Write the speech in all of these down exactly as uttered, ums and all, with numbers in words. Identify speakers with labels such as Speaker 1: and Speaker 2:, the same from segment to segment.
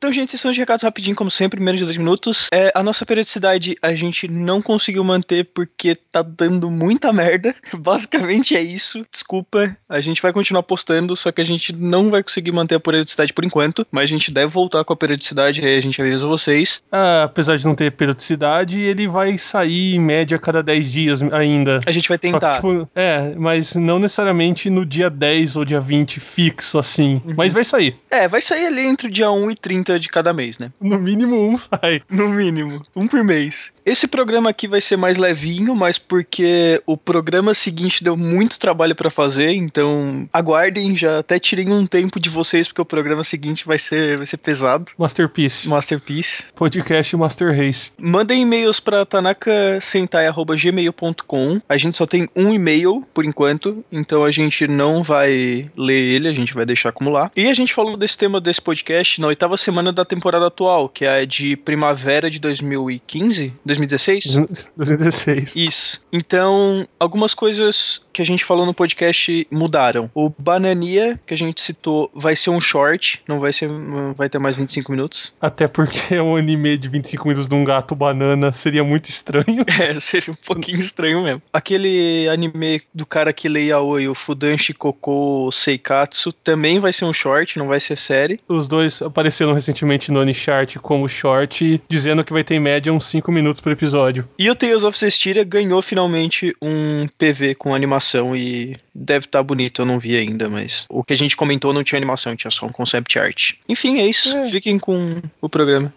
Speaker 1: Então, gente, esses são os recados rapidinho, como sempre, menos de dois minutos. É, a nossa periodicidade a gente não conseguiu manter porque tá dando muita merda. Basicamente é isso. Desculpa. A gente vai continuar postando, só que a gente não vai conseguir manter a periodicidade por enquanto. Mas a gente deve voltar com a periodicidade, aí a gente avisa vocês.
Speaker 2: Ah, apesar de não ter periodicidade, ele vai sair em média a cada dez dias ainda.
Speaker 1: A gente vai tentar.
Speaker 2: Só que, tipo, é, mas não necessariamente no dia dez ou dia vinte fixo, assim.
Speaker 1: Uhum.
Speaker 2: Mas vai sair.
Speaker 1: É, vai sair ali entre o dia um e trinta de cada mês, né?
Speaker 2: No mínimo um sai.
Speaker 1: No mínimo. Um por mês. Esse programa aqui vai ser mais levinho, mas porque o programa seguinte deu muito trabalho pra fazer, então aguardem, já até tirei um tempo de vocês, porque o programa seguinte vai ser, vai ser pesado.
Speaker 2: Masterpiece.
Speaker 1: Masterpiece.
Speaker 2: Podcast Master Race.
Speaker 1: Mandem e-mails pra tanaka sentai arroba gmail ponto com. A gente só tem um e-mail por enquanto, então a gente não vai ler ele, a gente vai deixar acumular. E a gente falou desse tema desse podcast na oitava semana da temporada atual, que é a de primavera de dois mil e quinze? dois mil e dezesseis?
Speaker 2: dois mil e dezesseis.
Speaker 1: Isso. Então, algumas coisas que a gente falou no podcast mudaram. O Banania, que a gente citou, vai ser um short, não vai ser, não vai ter mais vinte e cinco minutos.
Speaker 2: Até porque é um anime de vinte e cinco minutos de um gato banana, seria muito estranho.
Speaker 1: É, seria um pouquinho estranho mesmo. Aquele anime do cara que lê yaoi, o Fudanshi Koko Seikatsu, também vai ser um short, não vai ser série.
Speaker 2: Os dois apareceram recentemente no Onichart como short, dizendo que vai ter em média uns cinco minutos por episódio.
Speaker 1: E o Tales of Cestiria ganhou finalmente um P V com animação e deve estar tá bonito, eu não vi ainda, mas o que a gente comentou não tinha animação, tinha só um concept art. Enfim, é isso. É. Fiquem com o programa.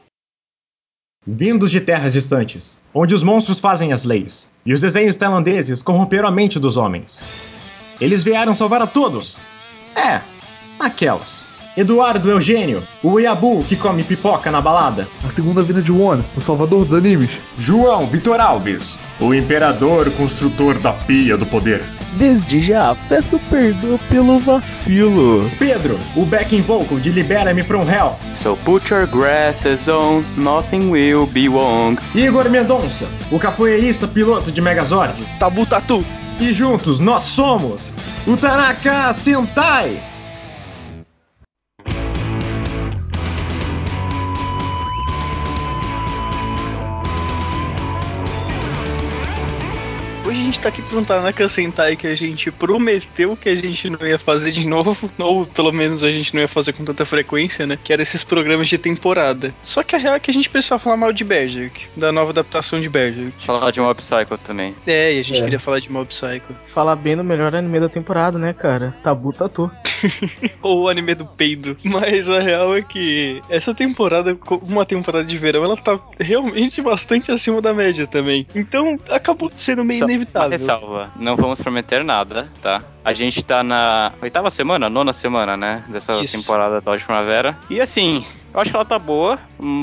Speaker 3: Vindos de terras distantes, onde os monstros fazem as leis, e os desenhos tailandeses corromperam a mente dos homens. Eles vieram salvar a todos. É, aquelas. Eduardo Eugênio, o Iabu que come pipoca na balada.
Speaker 4: A segunda vida de One, o salvador dos animes.
Speaker 3: João Vitor Alves, o imperador construtor da pia do poder.
Speaker 4: Desde já, peço perdão pelo vacilo.
Speaker 3: Pedro, o backing vocal de Libera-me from Hell.
Speaker 5: So put your glasses on, nothing will be wrong.
Speaker 3: Igor Mendonça, o capoeirista piloto de Megazord.
Speaker 1: Tabu Tatu.
Speaker 3: E juntos nós somos o Tanaka Sentai.
Speaker 1: Hoje a gente tá aqui pro Tanaka Sentai que a gente prometeu que a gente não ia fazer de novo, ou pelo menos a gente não ia fazer com tanta frequência, né? Que eram esses programas de temporada. Só que a real é que a gente precisava falar mal de Berserk, da nova adaptação de Berserk.
Speaker 5: Falar de Mob Psycho também.
Speaker 1: É, e a gente
Speaker 6: é.
Speaker 1: queria falar de Mob Psycho.
Speaker 6: Falar bem do melhor anime da temporada, né, cara? Tabu Tatu.
Speaker 1: Ou o anime do peido. Mas a real é que essa temporada, uma temporada de verão, ela tá realmente bastante acima da média também. Então acabou sendo meio inevitável.
Speaker 5: Uma ressalva, não vamos prometer nada, tá? A gente tá na oitava semana, nona semana, né? Dessa Isso. temporada de primavera. E assim, eu acho que ela tá boa,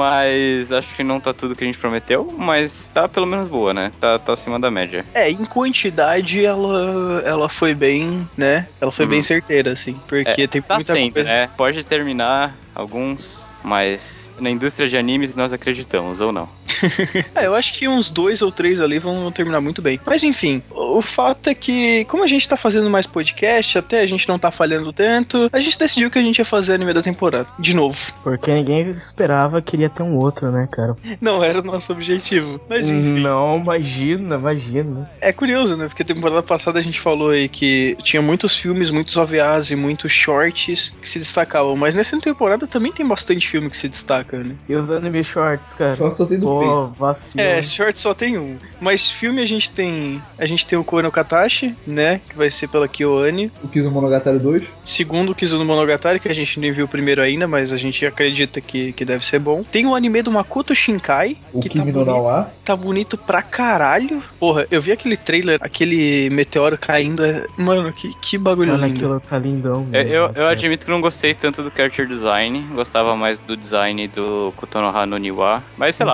Speaker 5: mas acho que não tá tudo que a gente prometeu, mas tá pelo menos boa, né? Tá, tá acima da média.
Speaker 1: É, em quantidade ela, ela foi bem, né? Ela foi hum. bem certeira, assim, porque
Speaker 5: é,
Speaker 1: tem
Speaker 5: tá
Speaker 1: muita
Speaker 5: sempre,
Speaker 1: coisa...
Speaker 5: né? Pode terminar alguns, mas na indústria de animes nós acreditamos, ou não?
Speaker 1: É, eu acho que uns dois ou três ali vão terminar muito bem. Mas enfim, o fato é que, como a gente tá fazendo mais podcast, até a gente não tá falhando tanto, a gente decidiu que a gente ia fazer anime da temporada, de novo.
Speaker 6: Porque ninguém esperava que iria ter um outro, né, cara?
Speaker 1: Não era o nosso objetivo, mas enfim.
Speaker 6: Não, imagina, imagina.
Speaker 1: É curioso, né, porque a temporada passada a gente falou aí que tinha muitos filmes, muitos O V As e muitos shorts que se destacavam, mas nessa temporada também tem bastante filme que se destaca, né?
Speaker 6: E os anime shorts, cara?
Speaker 4: Shorts só tem do
Speaker 6: Pô, vacilo.
Speaker 1: É, short só tem um. Mas filme a gente tem. A gente tem o Koe no Katashi, né? Que vai ser pela KyoAni.
Speaker 4: O Kizumonogatari dois.
Speaker 1: Segundo o Kizumonogatari, que a gente nem viu o primeiro ainda, mas a gente acredita que, que deve ser bom. Tem o anime do Makoto Shinkai.
Speaker 4: O
Speaker 1: que
Speaker 4: Kimi
Speaker 1: tá
Speaker 4: no
Speaker 1: bonito,
Speaker 4: Nawa.
Speaker 1: tá bonito pra caralho. Porra, eu vi aquele trailer, aquele meteoro caindo. É... Mano, que, que bagulho
Speaker 6: Mano,
Speaker 1: lindo.
Speaker 6: aquilo tá lindão.
Speaker 5: Eu, eu, eu admito que não gostei tanto do character design. Gostava mais do design do Kotonoha no Niwa. Mas sei lá, é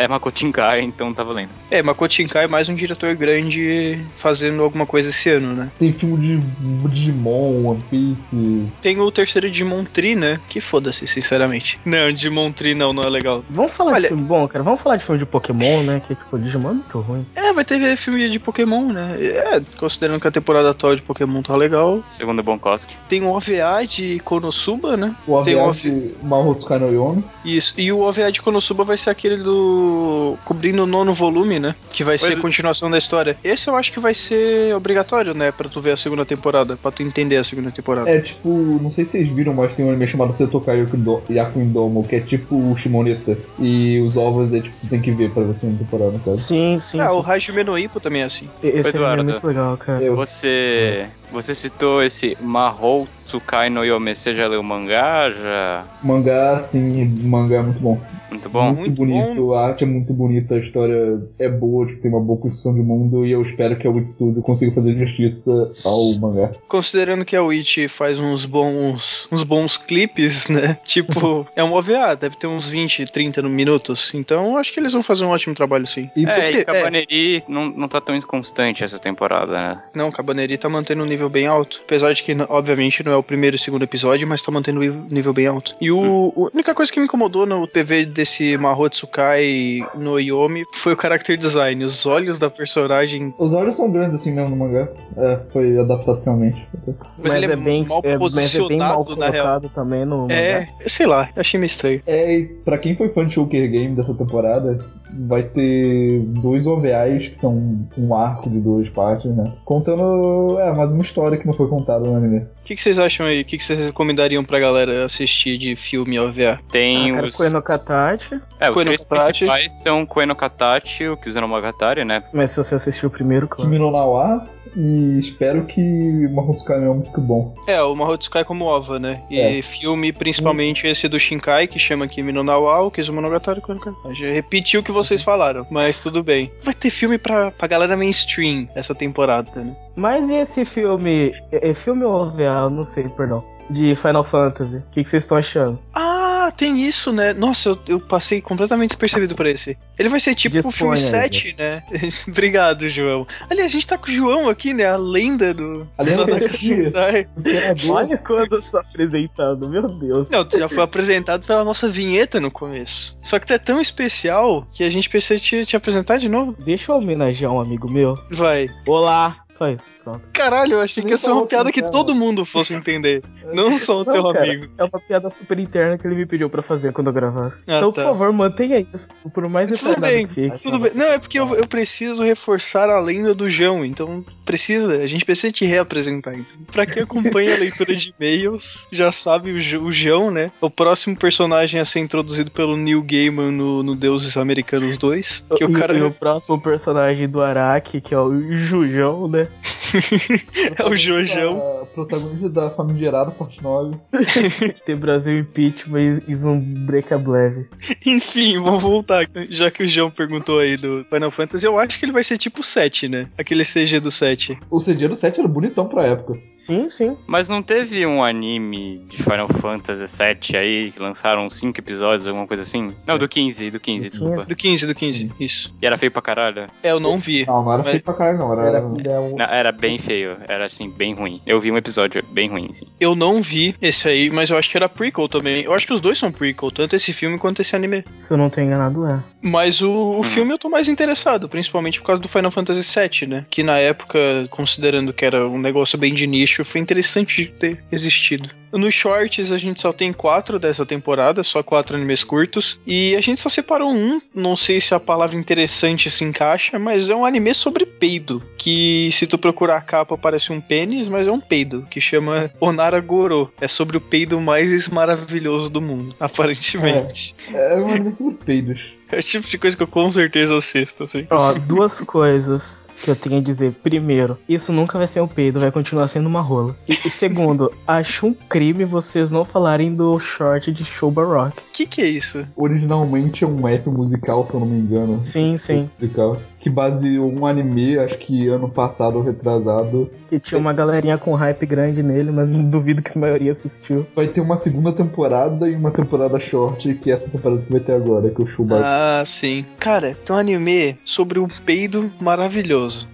Speaker 5: é Makoto Shinkai, então tá valendo.
Speaker 1: É, Makoto Shinkai é mais um diretor grande fazendo alguma coisa esse ano, né?
Speaker 7: Tem filme de Digimon, One Piece.
Speaker 1: Tem o terceiro Digimon Tree, né? Que foda-se, sinceramente. Não, Digimon Tree não, não é legal.
Speaker 6: Vamos falar
Speaker 1: Olha,
Speaker 6: de filme bom, cara? Vamos falar de filme de Pokémon, né? Que, tipo, Digimon é muito ruim.
Speaker 1: É, vai ter filme de Pokémon, né? É, considerando que a temporada atual de Pokémon tá legal.
Speaker 5: Segundo o Bonkoski.
Speaker 1: Tem o O V A de Konosuba, né?
Speaker 7: O
Speaker 1: Tem
Speaker 7: O V A
Speaker 1: o O V A
Speaker 7: de Mahotsukai no Yomi.
Speaker 1: Isso, e o O V A de Konosuba vai ser aquele do... cobrindo o nono volume, né? Que vai ser
Speaker 5: é.
Speaker 1: continuação da história. Esse eu acho que vai ser obrigatório, né? Pra tu ver a segunda temporada, pra tu entender a segunda temporada.
Speaker 7: É tipo, não sei se vocês viram, mas tem um anime chamado Setokai Yaku Indomo, que é tipo o Shimoneta. E os ovos é tipo, tu tem que ver pra ver a segunda temporada, no caso.
Speaker 6: Sim, sim.
Speaker 1: Ah,
Speaker 6: sim.
Speaker 1: o Hajime no Ippo também é assim.
Speaker 6: Esse
Speaker 5: Eduardo.
Speaker 6: anime é muito legal, cara.
Speaker 7: Eu.
Speaker 5: Você, você citou esse Mahou Tsukai no Yome, você já leu o mangá? Já...
Speaker 7: Mangá, sim, mangá é muito bom.
Speaker 5: Muito bom?
Speaker 7: Muito,
Speaker 1: Muito
Speaker 7: bonito,
Speaker 1: bom.
Speaker 7: a arte é muito bonita, a história é boa, tipo, tem uma boa construção de mundo e eu espero que a Wit Studio consiga fazer justiça ao mangá.
Speaker 1: Considerando que a Witch faz uns bons uns bons clipes, né? Tipo, é um O V A, deve ter uns vinte, trinta minutos. Então, acho que eles vão fazer um ótimo trabalho, sim.
Speaker 7: E
Speaker 5: É, e
Speaker 1: porque-
Speaker 5: Cabaneri não, não tá tão inconstante essa temporada, né?
Speaker 1: Não, o Cabaneri tá mantendo um nível bem alto. Apesar de que, obviamente, não é o primeiro e segundo episódio, mas tá mantendo um nível bem alto. E o,
Speaker 5: Hum.
Speaker 1: a única coisa que me incomodou no T V desse Mahotsukai no Yomi foi o character design. Os olhos da personagem.
Speaker 7: os olhos são grandes assim mesmo no mangá. É, foi adaptado finalmente.
Speaker 1: Mas, ele é,
Speaker 6: bem
Speaker 1: mal
Speaker 6: é, mas é bem mal
Speaker 1: posicionado, na real.
Speaker 6: colocado também no
Speaker 1: É,
Speaker 6: mangá.
Speaker 1: sei lá, achei meio estranho.
Speaker 7: É, e pra quem foi fã de Shulker Game dessa temporada, vai ter dois O V As que são um arco de duas partes, né? Contando, é, mais uma história que não foi contada no anime.
Speaker 1: O que, que vocês acham aí? O que, que vocês recomendariam pra galera assistir de filme O V A?
Speaker 5: Tem
Speaker 6: Ah, cara,
Speaker 5: os...
Speaker 6: Koe no Katachi.
Speaker 5: É, os
Speaker 1: Koe no
Speaker 5: três
Speaker 1: Katachi.
Speaker 5: principais são Koe no Katachi, o Kizunomonogatari, né?
Speaker 6: Mas se você assistiu o primeiro, claro.
Speaker 7: Kimi no Nawa, e espero que Mahotsukai no Yomi fique bom.
Speaker 1: É, o Mahotsukai como ova, né? E
Speaker 7: É.
Speaker 1: filme, principalmente esse do Shinkai, que chama Kimi no Nawa, o Kizumonogatari. Já repetiu o que vocês falaram, mas tudo bem. Vai ter filme pra, pra galera mainstream essa temporada, né?
Speaker 6: Mas e esse filme? É, é filme ou O V A? Eu não sei, perdão. De Final Fantasy. O que, que vocês estão achando?
Speaker 1: Ah, tem isso, né? Nossa, eu, eu passei completamente despercebido por esse. Ele vai ser tipo o filme
Speaker 6: Disponha,
Speaker 1: sete, né? Obrigado, João. Aliás, a gente tá com o João aqui, né? A lenda do...
Speaker 7: A lenda
Speaker 1: do
Speaker 7: do
Speaker 1: Sentai.
Speaker 6: Olha quando eu sou apresentado, meu Deus.
Speaker 1: Não, tu já foi apresentado pela nossa vinheta no começo. Só que tu é tão especial que a gente precisa te, te apresentar de novo.
Speaker 6: Deixa eu homenagear um amigo meu.
Speaker 1: Vai.
Speaker 6: Olá. Só isso, pronto.
Speaker 1: Caralho, eu achei que ia ser uma piada que todo mundo fosse entender. Não só o teu
Speaker 6: Não, cara,
Speaker 1: amigo.
Speaker 6: é uma piada super interna que ele me pediu pra fazer quando eu gravasse.
Speaker 1: Ah,
Speaker 6: então,
Speaker 1: tá.
Speaker 6: por favor, mantenha isso. Por mais
Speaker 1: Tudo
Speaker 6: retardado
Speaker 1: bem,
Speaker 6: que fique.
Speaker 1: tudo bem. Não, é porque eu, eu preciso reforçar a lenda do João. Então, precisa, a gente precisa te reapresentar. Então. Pra quem acompanha a leitura de e-mails, já sabe o, Jo- o João, né? O próximo personagem a ser introduzido pelo Neil Gaiman no, no Deuses Americanos dois. Que
Speaker 6: E,
Speaker 1: o cara
Speaker 6: e o próximo personagem do Araki, que é o Jujão, né?
Speaker 1: é o Jojão.
Speaker 7: A protagonista da Famigerada, parte nove.
Speaker 6: Tem Brasil Impeachment e Zumbrecableve.
Speaker 1: Enfim, vamos voltar. Já que o João perguntou aí do Final Fantasy, eu acho que ele vai ser tipo sete, né? Aquele C G do sete.
Speaker 7: O C G do sete era bonitão pra época.
Speaker 6: Sim, sim.
Speaker 5: Mas não teve um anime de Final Fantasy sete aí, que lançaram cinco episódios, alguma coisa assim? Não, do quinze, do quinze, desculpa.
Speaker 1: Do quinze, do quinze, isso.
Speaker 5: E era feio pra caralho?
Speaker 1: É, eu não vi.
Speaker 7: Não, não era
Speaker 1: Mas-
Speaker 7: feio pra caralho, não. Era,
Speaker 6: Era,
Speaker 7: era...
Speaker 6: era um-
Speaker 5: Não, era bem feio, era assim, bem ruim. Eu vi um episódio bem ruim, assim.
Speaker 1: Eu não vi esse aí, mas eu acho que era prequel também. Eu acho que os dois são prequel, tanto esse filme quanto esse anime.
Speaker 6: Se eu não tô enganado, é.
Speaker 1: Mas o, o filme eu tô mais interessado, principalmente por causa do Final Fantasy sete, né? Que na época, considerando que era um negócio bem de nicho, foi interessante de ter existido. Nos shorts a gente só tem quatro dessa temporada, só quatro animes curtos. E a gente só separou um, não sei se a palavra interessante se encaixa, mas é um anime sobre peido. Que se tu procurar a capa parece um pênis, mas é um peido, que chama Onara Goro. É sobre o peido mais maravilhoso do mundo, aparentemente.
Speaker 7: É um anime sobre peidos.
Speaker 1: É o tipo de coisa que eu com certeza assisto, assim.
Speaker 6: Ó, duas coisas. que eu tenho a dizer. Primeiro, isso nunca vai ser um peido, vai continuar sendo uma rola. E, e segundo, acho um crime vocês não falarem do short de Shoba Rock.
Speaker 1: Que que é isso?
Speaker 7: Originalmente é um app musical, se eu não me engano.
Speaker 6: Sim, sim.
Speaker 7: Musical, que baseou um anime, acho que ano passado ou retrasado.
Speaker 6: Que tinha uma galerinha com hype grande nele, mas não duvido que a maioria assistiu.
Speaker 7: Vai ter uma segunda temporada e uma temporada short, que é essa temporada que vai ter agora, que é o Shoba.
Speaker 1: Ah, sim. Cara, tem um anime sobre um peido maravilhoso.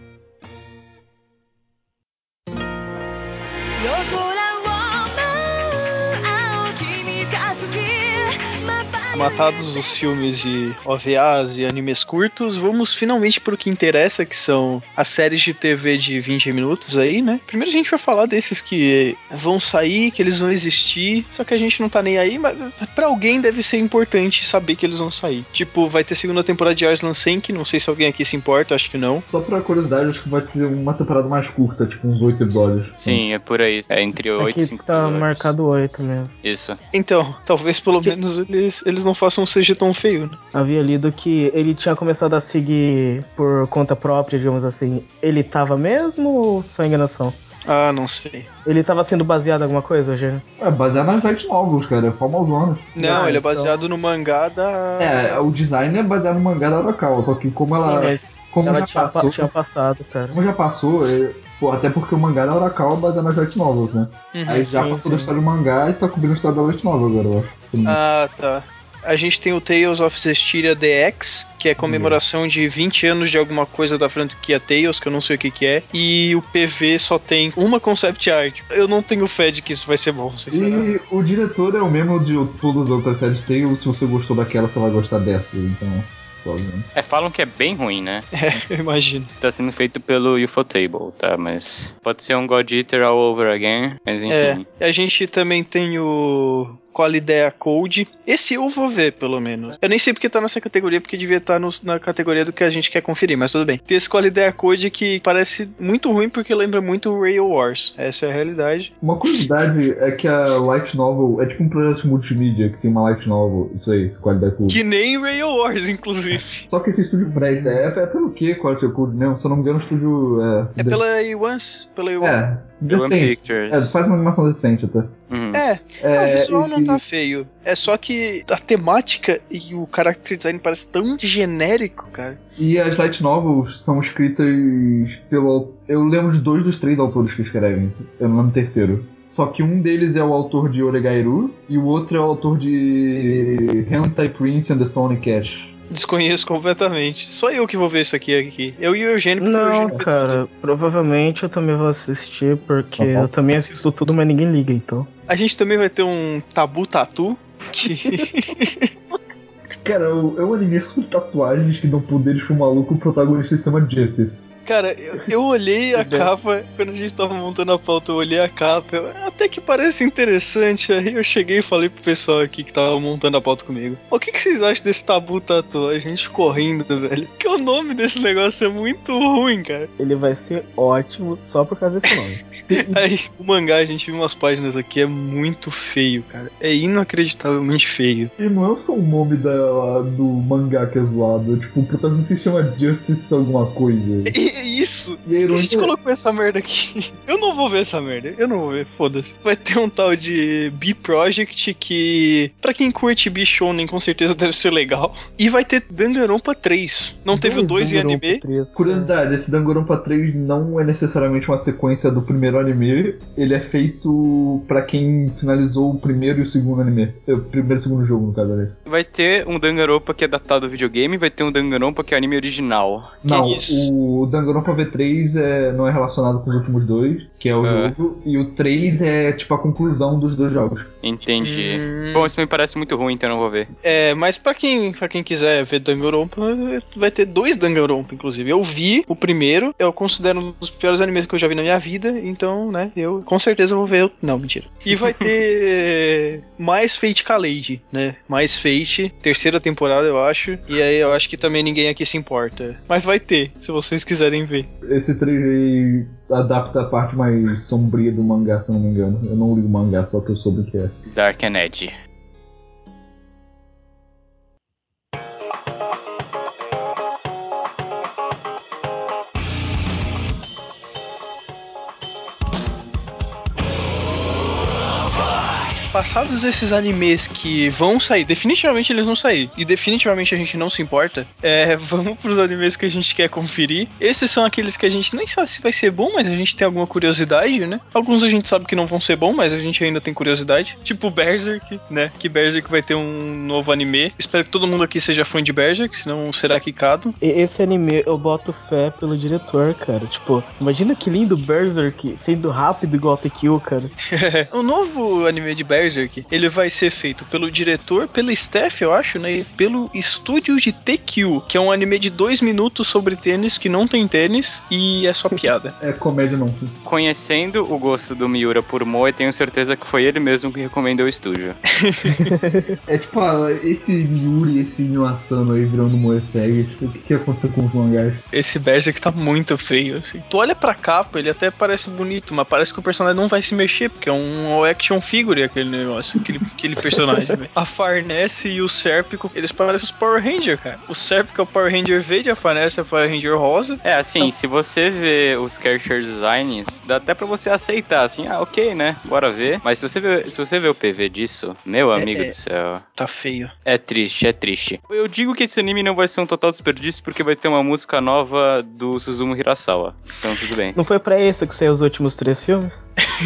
Speaker 1: Matados os filmes de O V As e animes curtos, vamos finalmente pro que interessa, que são as séries de T V de vinte minutos aí, né? Primeiro a gente vai falar desses que vão sair, que eles vão existir, só que a gente não tá nem aí, mas pra alguém deve ser importante saber que eles vão sair. Tipo, vai ter segunda temporada de Arslan Senki, não sei se alguém aqui se importa, acho que não.
Speaker 7: Só pra curiosidade, acho que vai ter uma temporada mais curta, tipo uns oito episódios.
Speaker 5: Sim, é por aí. É entre oito e
Speaker 6: Aqui
Speaker 5: cinco
Speaker 6: tá
Speaker 5: episódios.
Speaker 6: marcado oito mesmo.
Speaker 5: Isso.
Speaker 1: Então, talvez pelo menos eles, eles não façam um C G tão feio, né?
Speaker 6: Havia lido que ele tinha começado a seguir por conta própria, digamos assim. Ele tava mesmo ou só enganação?
Speaker 1: Ah, não sei.
Speaker 6: Ele tava sendo baseado em alguma coisa, Eugênio?
Speaker 7: É baseado nas light novels, cara, é famosona.
Speaker 1: Não,
Speaker 6: Ah,
Speaker 1: ele é
Speaker 6: então-
Speaker 1: baseado no mangá da...
Speaker 7: É, o design é baseado no mangá da Arakawa, só que como ela,
Speaker 6: Sim, mas
Speaker 7: como
Speaker 6: ela
Speaker 7: já
Speaker 6: tinha,
Speaker 7: passou,
Speaker 6: tinha passado, cara.
Speaker 7: como já passou, é, pô, até porque o mangá da Arakawa é baseado nas light novels, né?
Speaker 1: Uhum.
Speaker 7: Aí já
Speaker 6: sim,
Speaker 7: passou da
Speaker 6: sim.
Speaker 7: história do mangá e tá cobrindo a história da light novel agora, eu acho. Se não me engano.
Speaker 1: Ah, tá. A gente tem o Tales of Zestiria D X, que é comemoração de vinte anos de alguma coisa da franquia Tales, que eu não sei o que que é. E o P V só tem uma concept art. Eu não tenho fé de que isso vai ser bom, sinceramente.
Speaker 7: E o diretor é o mesmo de todas as outras séries Tales, se você gostou daquela, você vai gostar dessa, então... Só vendo.
Speaker 5: É, falam que é bem ruim, né?
Speaker 1: É, eu imagino.
Speaker 5: Tá sendo feito pelo Ufotable, tá? Mas pode ser um God Eater all over again, mas enfim.
Speaker 1: É, a gente também tem o Qualidea Code. Esse eu vou ver, pelo menos. Eu nem sei porque tá nessa categoria, porque devia estar no, na categoria do que a gente quer conferir, mas tudo bem. Tem esse Qualidea Code que parece muito ruim porque lembra muito o Rail Wars. Essa é a realidade.
Speaker 7: Uma curiosidade é que a Light Novel é tipo um projeto multimídia que tem uma Light Novel, isso aí, esse Qualidade Code.
Speaker 1: Que nem Rail Wars, inclusive.
Speaker 7: Só que esse estúdio presta, é, é pelo que Quality Code mesmo? Se eu não me engano, o estúdio é.
Speaker 1: É pela A um, pela A um.
Speaker 7: É,
Speaker 5: One
Speaker 7: decente.
Speaker 5: Pictures.
Speaker 7: É, faz uma animação decente até.
Speaker 5: Uhum.
Speaker 1: É,
Speaker 7: É,
Speaker 1: o visual não
Speaker 7: e-
Speaker 1: tá feio. É só que a temática e o character design parece tão genérico, cara.
Speaker 7: E as light novels são escritas pelo... Eu lembro de dois dos três autores que escrevem. Eu não lembro do terceiro. Só que um deles é o autor de Oregairu e o outro é o autor de Hentai Prince and the Stone Cat.
Speaker 1: Desconheço completamente. Só eu que vou ver isso aqui. aqui. Eu e o Eugênio. porque o
Speaker 6: Não,
Speaker 1: Eugênio vê
Speaker 6: cara, provavelmente eu também vou assistir, porque
Speaker 7: Uhum.
Speaker 6: eu também assisto tudo, mas ninguém liga, então.
Speaker 1: tudo. A gente também vai ter um Tabu Tatu. Que...
Speaker 7: Cara, é um anime sobre tatuagens que dão poderes pro maluco, o protagonista se chama Justice.
Speaker 1: Cara, eu, eu olhei a capa, quando a gente tava montando a pauta, eu olhei a capa, eu, até que parece interessante. Aí eu cheguei e falei pro pessoal aqui que tava montando a pauta comigo: o que, que vocês acham desse Tabu Tatu? A gente correndo, velho. Porque o nome desse negócio é muito ruim, cara.
Speaker 6: Ele vai ser ótimo só por causa desse nome.
Speaker 1: Aí, o mangá, a gente viu umas páginas aqui, é muito feio, cara. É inacreditavelmente feio.
Speaker 7: E não é só o nome da, do mangá que é zoado, tipo, o protagonista se chama Justice alguma coisa.
Speaker 1: E é isso.
Speaker 7: E a
Speaker 1: Por que a gente
Speaker 7: ironia-
Speaker 1: colocou essa merda aqui? Eu não vou ver essa merda. Eu não vou ver, foda-se. Vai ter um tal de B-Project que, pra quem curte B-Shonen, com certeza deve ser legal. E vai ter Danganronpa três. Não teve o dois em
Speaker 6: Danganronpa
Speaker 1: anime?
Speaker 6: três, cara.
Speaker 7: Curiosidade, esse Danganronpa três não é necessariamente uma sequência do primeiro anime, ele é feito pra quem finalizou o primeiro e o segundo anime. É, O primeiro e o segundo jogo, no caso, né?
Speaker 5: Vai ter um Danganronpa que é adaptado do videogame, vai ter um Danganronpa que é anime original. Que
Speaker 7: Não,
Speaker 5: isso?
Speaker 7: o Danganronpa V três é, não é relacionado com os últimos dois, que é o
Speaker 5: É.
Speaker 7: jogo, e o três é tipo a conclusão dos dois jogos.
Speaker 5: Entendi.
Speaker 1: Hum.
Speaker 5: Bom, isso me parece muito ruim, então eu não vou ver.
Speaker 1: É, mas pra quem, pra quem quiser ver Danganronpa, vai ter dois Danganronpa, inclusive. Eu vi o primeiro, eu considero um dos piores animes que eu já vi na minha vida, então, né, eu com certeza vou ver. o- Não, mentira. E vai ter mais Fate Kaleid, né? Mais Fate, terceira temporada, eu acho. E aí eu acho que também ninguém aqui se importa. Mas vai ter, se vocês quiserem ver.
Speaker 7: Esse três aí adapta a parte mais sombria do mangá, se eu não me engano. Eu não li o mangá, só que eu soube o que é.
Speaker 5: Dark and Edge.
Speaker 1: passados esses animes que vão sair, definitivamente eles vão sair, e definitivamente a gente não se importa, é, vamos pros animes que a gente quer conferir. Esses são aqueles que a gente nem sabe se vai ser bom, mas a gente tem alguma curiosidade, né? Alguns a gente sabe que não vão ser bom, mas a gente ainda tem curiosidade. Tipo Berserk, né? Que Berserk vai ter um novo anime. Espero que todo mundo aqui seja fã de Berserk, senão será quicado.
Speaker 6: Esse anime eu boto fé pelo diretor, cara. Tipo, imagina que lindo Berserk sendo rápido igual T Q, cara.
Speaker 1: O novo anime de Berserk, ele vai ser feito pelo diretor, pela staff, eu acho, né? E pelo estúdio de T Q, que é um anime de dois minutos sobre tênis que não tem tênis e é só piada.
Speaker 7: É comédia não.
Speaker 5: Conhecendo o gosto do Miura por Moe, tenho certeza que foi ele mesmo que recomendou o estúdio.
Speaker 7: É tipo, ah, esse Yuri, esse Inuyasano aí virando Moefag, tipo, o que que aconteceu com os mangás?
Speaker 1: Esse Berserk tá muito feio, assim. Tu olha pra capa, ele até parece bonito, mas parece que o personagem não vai se mexer, porque é um action figure aquele negócio, aquele, aquele personagem. A Farnese e o Serpico, eles parecem os Power Rangers, cara. O Serpico é o Power Ranger verde, a Farnese é o Power Ranger rosa.
Speaker 5: É, assim, então, se você vê os character designs, dá até pra você aceitar, assim, ah, ok, né, bora ver. Mas se você vê, se você vê o P V disso, meu
Speaker 1: é,
Speaker 5: amigo
Speaker 1: é,
Speaker 5: do céu...
Speaker 1: Tá feio.
Speaker 5: É triste, é triste. Eu digo que esse anime não vai ser um total desperdício porque vai ter uma música nova do Suzumu Hirasawa. Então tudo bem.
Speaker 6: Não foi pra isso que saiu os últimos três filmes?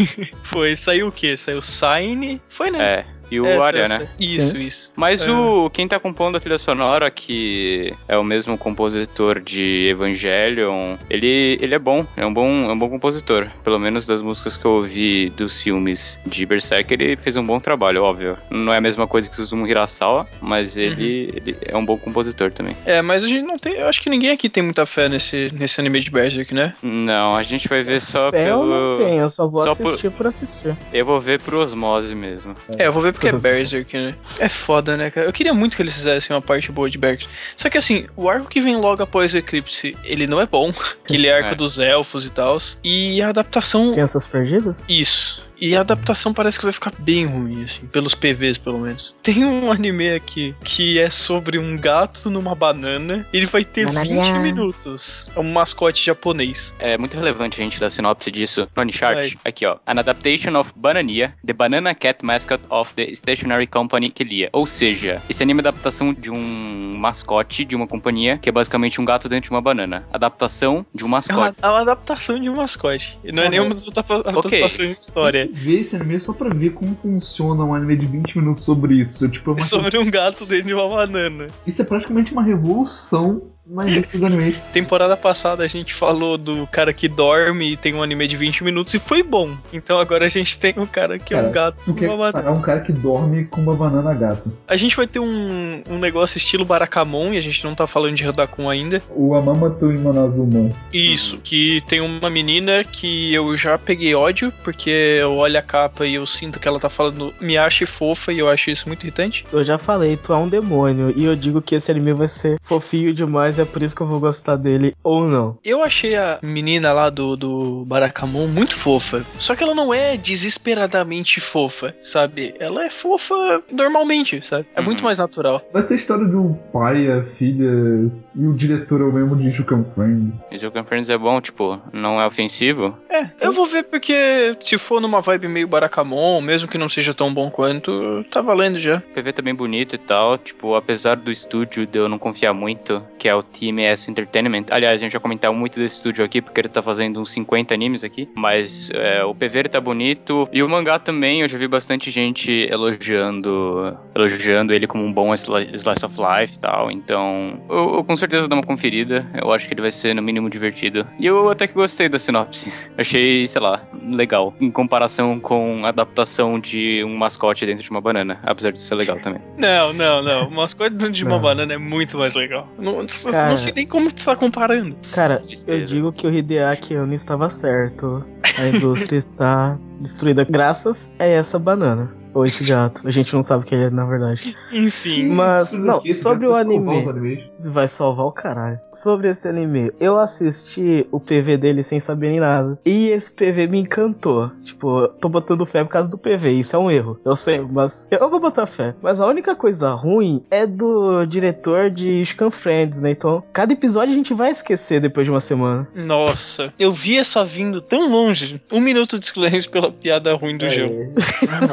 Speaker 1: Foi, saiu o quê? Saiu Sign? Foi, né?
Speaker 5: É. E o
Speaker 1: é,
Speaker 5: Arya,
Speaker 1: sei,
Speaker 5: né?
Speaker 1: Sei. Isso, Sim. isso.
Speaker 5: Mas
Speaker 1: é.
Speaker 5: o quem tá compondo a trilha sonora, que é o mesmo compositor de Evangelion, ele, ele é bom, é um bom, é um bom compositor. Pelo menos das músicas que eu ouvi dos filmes de Berserk, ele fez um bom trabalho, óbvio. Não é a mesma coisa que o Suzumu Hirasawa, mas ele, uhum. ele é um bom compositor também.
Speaker 1: É, mas a gente não tem... Eu acho que ninguém aqui tem muita fé nesse, nesse anime de Berserk, né?
Speaker 5: Não, a gente vai ver só
Speaker 6: fé
Speaker 5: pelo...
Speaker 6: Eu não tenho, eu só vou
Speaker 5: só
Speaker 6: assistir
Speaker 5: por...
Speaker 6: por assistir.
Speaker 5: Eu vou ver por osmose mesmo.
Speaker 1: É, eu vou ver porque é Berserk, né? É foda, né, cara? Eu queria muito que eles fizessem uma parte boa de Berserk. Só que assim, o arco que vem logo após Eclipse, ele não é bom. Aquele arco é. dos elfos e tal. E a adaptação...
Speaker 6: Crianças Perdidas?
Speaker 1: Isso. E a adaptação parece que vai ficar bem ruim, assim, pelos P Vs, pelo menos. Tem um anime aqui que é sobre um gato numa banana. Ele vai ter Banania. vinte minutos. É um mascote japonês.
Speaker 5: É muito relevante a gente dar sinopse disso no Chart. Aqui, ó. An adaptation of Banania, the banana cat mascot of the stationery company Kelia. Ou seja, esse anime é adaptação de um mascote de uma companhia que é basicamente um gato dentro de uma banana. Adaptação de um mascote. É uma,
Speaker 1: é uma adaptação de um mascote. Não é ah, nenhuma adaptação okay. de história.
Speaker 7: Ver esse anime só pra ver como funciona um anime de vinte minutos sobre isso. Tipo, é uma...
Speaker 1: sobre um gato dentro de uma banana.
Speaker 7: Isso é praticamente uma revolução mas esses animes.
Speaker 1: Temporada passada a gente falou do cara que dorme e tem um anime de vinte minutos e foi bom. Então agora a gente tem um cara que cara, é um gato com uma banana.
Speaker 7: É um cara que dorme com uma banana gato.
Speaker 1: A gente vai ter um, um negócio estilo Barakamon e a gente não tá falando de Rodakun ainda.
Speaker 7: O Amamato Imanazuma.
Speaker 1: Isso, que tem uma menina que eu já peguei ódio, porque eu olho a capa e eu sinto que ela tá falando me ache fofa e eu acho isso muito irritante.
Speaker 6: Eu já falei, tu é um demônio e eu digo que esse anime vai ser fofinho demais. É por isso que eu vou gostar dele ou não.
Speaker 1: Eu achei a menina lá do, do Barakamon muito fofa. Só que ela não é desesperadamente fofa, sabe? Ela é fofa normalmente, sabe? É uhum. muito mais natural.
Speaker 7: Vai ser a história do pai, a filha e o diretor é o mesmo de Jukan Friends.
Speaker 5: E Jukan Friends é bom, tipo, não é ofensivo?
Speaker 1: É, eu vou ver porque se for numa vibe meio Barakamon, mesmo que não seja tão bom quanto, tá valendo já.
Speaker 5: O P V tá bem bonito e tal, tipo, apesar do estúdio de eu não confiar muito, que é o T M S Entertainment. Aliás, a gente já comentou muito desse estúdio aqui, porque ele tá fazendo uns cinquenta animes aqui. Mas é, o P V tá bonito. E o mangá também, eu já vi bastante gente elogiando elogiando ele como um bom slice of life e tal. Então, eu, eu com certeza vou dar uma conferida. Eu acho que ele vai ser, no mínimo, divertido. E eu até que gostei da sinopse. Achei, sei lá, legal. Em comparação com a adaptação de um mascote dentro de uma banana. Apesar de ser legal também.
Speaker 1: Não, não, não. O mascote dentro de uma não. banana é muito mais legal. Não, Cara, não sei nem como tu tá comparando.
Speaker 6: Cara, eu digo que o Hideaki Anno estava certo. A indústria está destruída graças a essa banana. Ou esse gato. A gente não sabe o que ele é, na verdade.
Speaker 1: Enfim.
Speaker 6: Mas, não, sobre o anime... Vai salvar o caralho. Sobre esse anime, eu assisti o P V dele sem saber nem nada. E esse P V me encantou. Tipo, tô botando fé por causa do P V. Isso é um erro. Eu sei, mas... Eu vou botar fé. Mas a única coisa ruim é do diretor de Scan Friends, né? Então, cada episódio a gente vai esquecer depois de uma semana.
Speaker 1: Nossa. Eu vi essa vindo tão longe. Um minuto de silêncio pela piada ruim do
Speaker 6: é.
Speaker 1: jogo.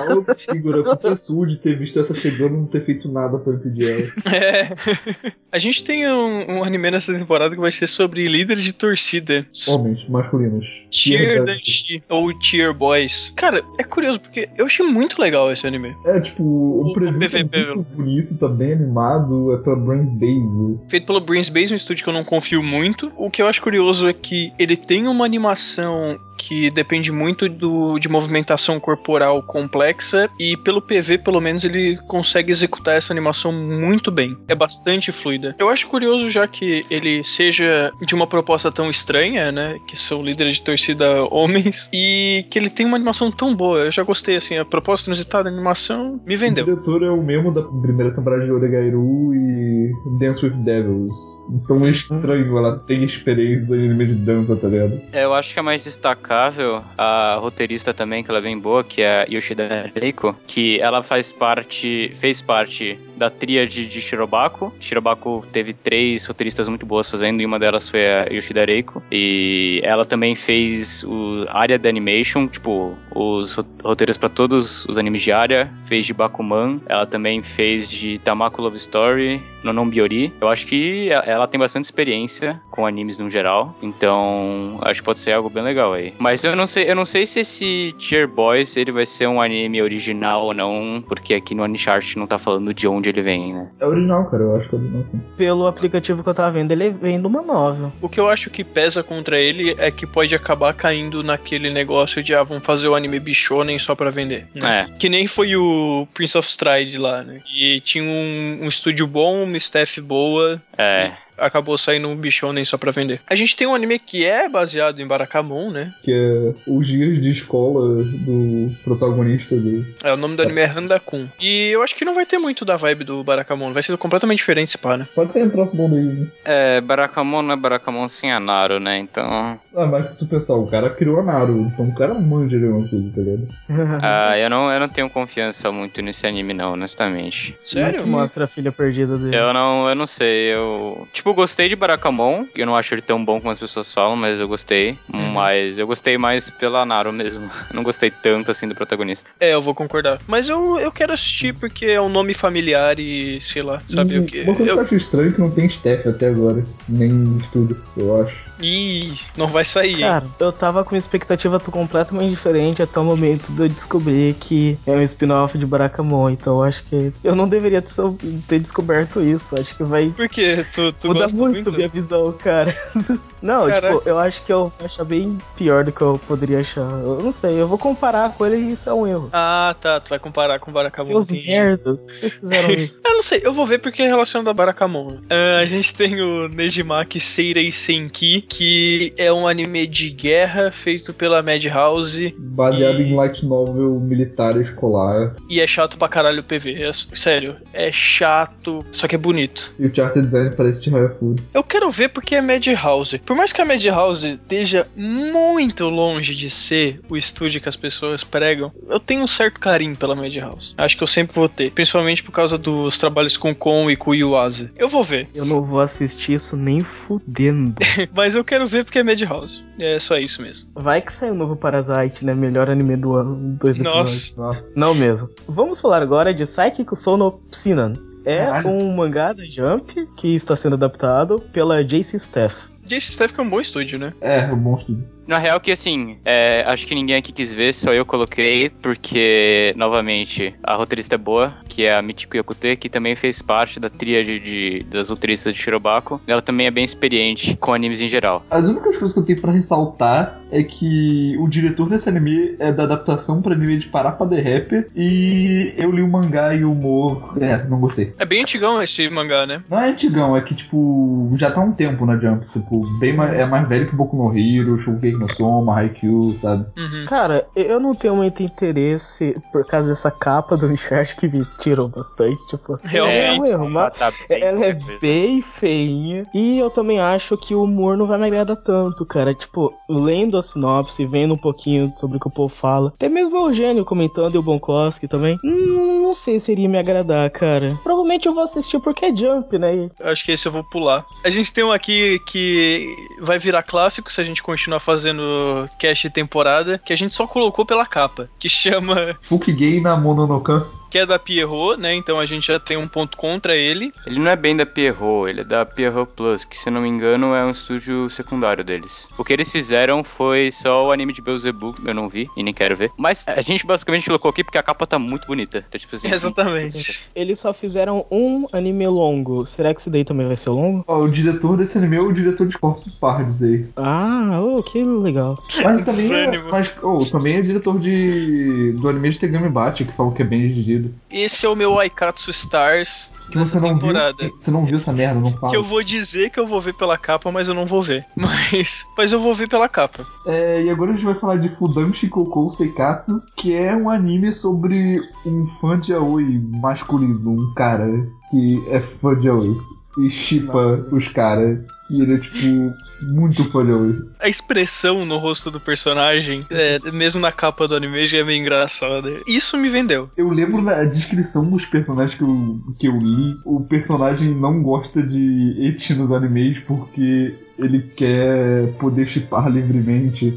Speaker 7: Igor, a culpa é sua de ter visto essa chegando e não ter feito nada pra impedir ela.
Speaker 1: É. A gente tem um, um anime nessa temporada que vai ser sobre líderes de torcida.
Speaker 7: Homens, masculinos.
Speaker 1: Cheer Danshi, ou Cheer Boys. Cara, é curioso, porque eu achei muito legal esse anime.
Speaker 7: É, tipo, o,
Speaker 1: O
Speaker 7: preview
Speaker 1: P
Speaker 7: é
Speaker 1: V P,
Speaker 7: muito bonito, tá bem animado, é pra Brains Base.
Speaker 1: Feito pelo Brains Base, um estúdio que eu não confio muito. O que eu acho curioso é que ele tem uma animação que depende muito do, de movimentação corporal complexa, e pelo P V, pelo menos, ele consegue executar essa animação muito bem. É bastante fluida. Eu acho curioso, já que ele seja de uma proposta tão estranha, né, que são líderes de torcida homens, e que ele tem uma animação tão boa. Eu já gostei, assim, a proposta inusitada da animação me vendeu.
Speaker 7: O diretor é o mesmo da primeira temporada de Oregairu e Dance with Devils. Então é estranho, ela tem experiência em anime de dança, tá ligado?
Speaker 5: É, eu acho que é mais destacável a roteirista também, que ela é bem boa, que é a Yoshida Reiko, que ela faz parte, fez parte da tríade de Shirobako. Shirobako teve três roteiristas muito boas fazendo, e uma delas foi a Yoshida Reiko. E ela também fez o área da animation, tipo, os roteiros pra todos os animes de área, fez de Bakuman, ela também fez de Tamako Love Story, Nonon Biori. Eu acho que ela tem bastante experiência com animes no geral, então acho que pode ser algo bem legal aí. Mas eu não sei, eu não sei se esse Cheer Boys ele vai ser um anime original ou não, porque aqui no Anichart não tá falando de onde ele vem, né?
Speaker 7: É original, cara, eu acho que é original sim.
Speaker 6: Pelo aplicativo que eu tava vendo, ele vem de uma novel.
Speaker 1: O que eu acho que pesa contra ele é que pode acabar caindo naquele negócio de, ah, vamos fazer o anime Bishonen só pra vender, né?
Speaker 5: É.
Speaker 1: Que nem foi o Prince of Stride lá, né? E tinha um, um estúdio bom, uma staff boa.
Speaker 5: É.
Speaker 1: Acabou saindo um Bishonen só pra vender. A gente tem um anime que é baseado em Barakamon, né?
Speaker 7: Que é os dias de escola do protagonista do...
Speaker 1: É, o nome do anime é Handakun. E eu acho que não vai ter muito da vibe do Barakamon. Vai ser completamente diferente esse pá, né?
Speaker 7: Pode ser um próximo aí, né?
Speaker 5: É, Barakamon não é Barakamon sem a Naru, né? Então...
Speaker 7: Ah, mas se tu pensar, o cara criou a Naru, então o cara manja de alguma coisa, tá ligado?
Speaker 5: ah, eu não, eu não tenho confiança muito nesse anime não, honestamente.
Speaker 1: Sério?
Speaker 6: Mostra a filha perdida dele.
Speaker 5: Eu não, eu não sei, eu... Tipo, eu gostei de Barakamon, eu não acho ele tão bom como as pessoas falam, mas eu gostei. Uhum. Mas eu gostei mais pela Naru mesmo. Não gostei tanto assim do protagonista.
Speaker 1: É, eu vou concordar. Mas eu, eu quero assistir porque é um nome familiar e, sei lá, sabe
Speaker 7: e
Speaker 1: o que...
Speaker 7: Uma coisa
Speaker 1: eu...
Speaker 7: que eu acho estranho é que não tem staff até agora, nem estudo, eu acho.
Speaker 1: Ih, não vai sair, hein?
Speaker 6: Cara, eu tava com uma expectativa completamente diferente até o momento de eu descobrir que é um spin-off de Barakamon, então eu acho que eu não deveria ter descoberto isso, acho que vai...
Speaker 1: Por quê? Tu, tu
Speaker 6: Muda
Speaker 1: gosta
Speaker 6: muito,
Speaker 1: muito
Speaker 6: minha visão, cara. Não,
Speaker 1: Caraca.
Speaker 6: tipo, eu acho que eu vou achar bem pior do que eu poderia achar. Eu não sei, eu vou comparar com ele e isso é um erro.
Speaker 1: Ah, tá, tu vai comparar com o Barakamon.
Speaker 6: Seus merdas, vocês fizeram isso.
Speaker 1: Eu não sei, eu vou ver porque é relacionado a Barakamon. Uh, a gente tem o Nejimaki Seirei Senki, que é um anime de guerra feito pela Madhouse.
Speaker 7: Baseado
Speaker 1: e...
Speaker 7: em light novel militar escolar.
Speaker 1: E é chato pra caralho o P V. É, sério, é chato, só que é bonito.
Speaker 7: E o chart design parece de Food.
Speaker 1: Eu quero ver porque é Madhouse. Por mais que a Madhouse esteja muito longe de ser o estúdio que as pessoas pregam, eu tenho um certo carinho pela Madhouse. Acho que eu sempre vou ter. Principalmente por causa dos trabalhos com Kon e com Yuasa. Eu vou ver.
Speaker 6: Eu não vou assistir isso nem fudendo.
Speaker 1: Mas eu quero ver porque é Madhouse. É só isso mesmo.
Speaker 6: Vai que sai o novo Parasite, né? Melhor anime do ano. Dois episódios.
Speaker 1: Nossa.
Speaker 6: Nossa. Não mesmo. Vamos falar agora de Saikiko Sono Psinan. É Caralho. um mangá da Jump que está sendo adaptado pela J C Staff.
Speaker 1: J C Staff é um bom estúdio, né?
Speaker 7: É, é um bom estúdio.
Speaker 5: Na real que assim, é, acho que ninguém aqui quis ver, só eu coloquei, porque, novamente, a roteirista é boa, que é a Michiko Yakute, que também fez parte da tríade de, das roteiristas de Shirobako. Ela também é bem experiente com animes em geral.
Speaker 7: As únicas coisas que eu tenho pra ressaltar é que o diretor desse anime é da adaptação pra anime de Parappa the Rapper, e eu li o mangá e o humor, é, não gostei.
Speaker 1: É bem antigão esse mangá, né?
Speaker 7: Não é antigão, é que, tipo, já tá há um tempo na Jump, tipo, bem mais, é mais velho que Boku no Hero, Shokugeki no Soma, Haikyuu, sabe?
Speaker 1: Uhum.
Speaker 6: Cara, eu não tenho muito interesse por causa dessa capa do Uncharted que me tirou bastante, tipo...
Speaker 1: Realmente.
Speaker 6: É um erro, mas
Speaker 5: tá bem
Speaker 6: ela é bem feinha, e eu também acho que o humor não vai me agradar tanto, cara. Tipo, lendo a sinopse, vendo um pouquinho sobre o que o povo fala, até mesmo o Eugênio comentando e o Bonkoski também, hum, não sei se iria me agradar, cara. Provavelmente eu vou assistir porque é Jump, né?
Speaker 1: Acho que esse eu vou pular. A gente tem um aqui que vai virar clássico se a gente continuar fazendo fazendo cast de temporada, que a gente só colocou pela capa, que chama
Speaker 7: Fukigei na Mononokan.
Speaker 1: Que é da Pierrot, né? Então a gente já tem um ponto contra ele.
Speaker 5: Ele não é bem da Pierrot, ele é da Pierrot Plus, que se eu não me engano é um estúdio secundário deles. O que eles fizeram foi só o anime de Beelzebub, eu não vi e nem quero ver. Mas a gente basicamente colocou aqui porque a capa tá muito bonita. Então, tipo assim,
Speaker 1: exatamente.
Speaker 6: Eles só fizeram um anime longo. Será que esse daí também vai ser longo?
Speaker 7: Ó, o diretor desse anime é o diretor de Corpse Party aí.
Speaker 6: Ah, oh, que legal.
Speaker 7: Mas também é, mas, oh, também é diretor de, do anime de Tegami Bate, que falou que é bem dirigido.
Speaker 1: Esse é o meu Aikatsu Stars
Speaker 7: que você não
Speaker 1: temporada.
Speaker 7: Viu, você não viu essa merda, não fala.
Speaker 1: Que eu vou dizer que eu vou ver pela capa, mas eu não vou ver. Mas, mas eu vou ver pela capa.
Speaker 7: É, e agora a gente vai falar de Fudan Shikokou Seikatsu, que é um anime sobre um fã de yaoi masculino, um cara que é fã de yaoi e shippa os caras. E ele é, tipo, muito fã de yaoi.
Speaker 1: A expressão no rosto do personagem, é, mesmo na capa do anime, já é meio engraçada. Isso me vendeu.
Speaker 7: Eu lembro da descrição dos personagens que eu, que eu li. O personagem não gosta de eti nos animes porque ele quer poder shippar livremente.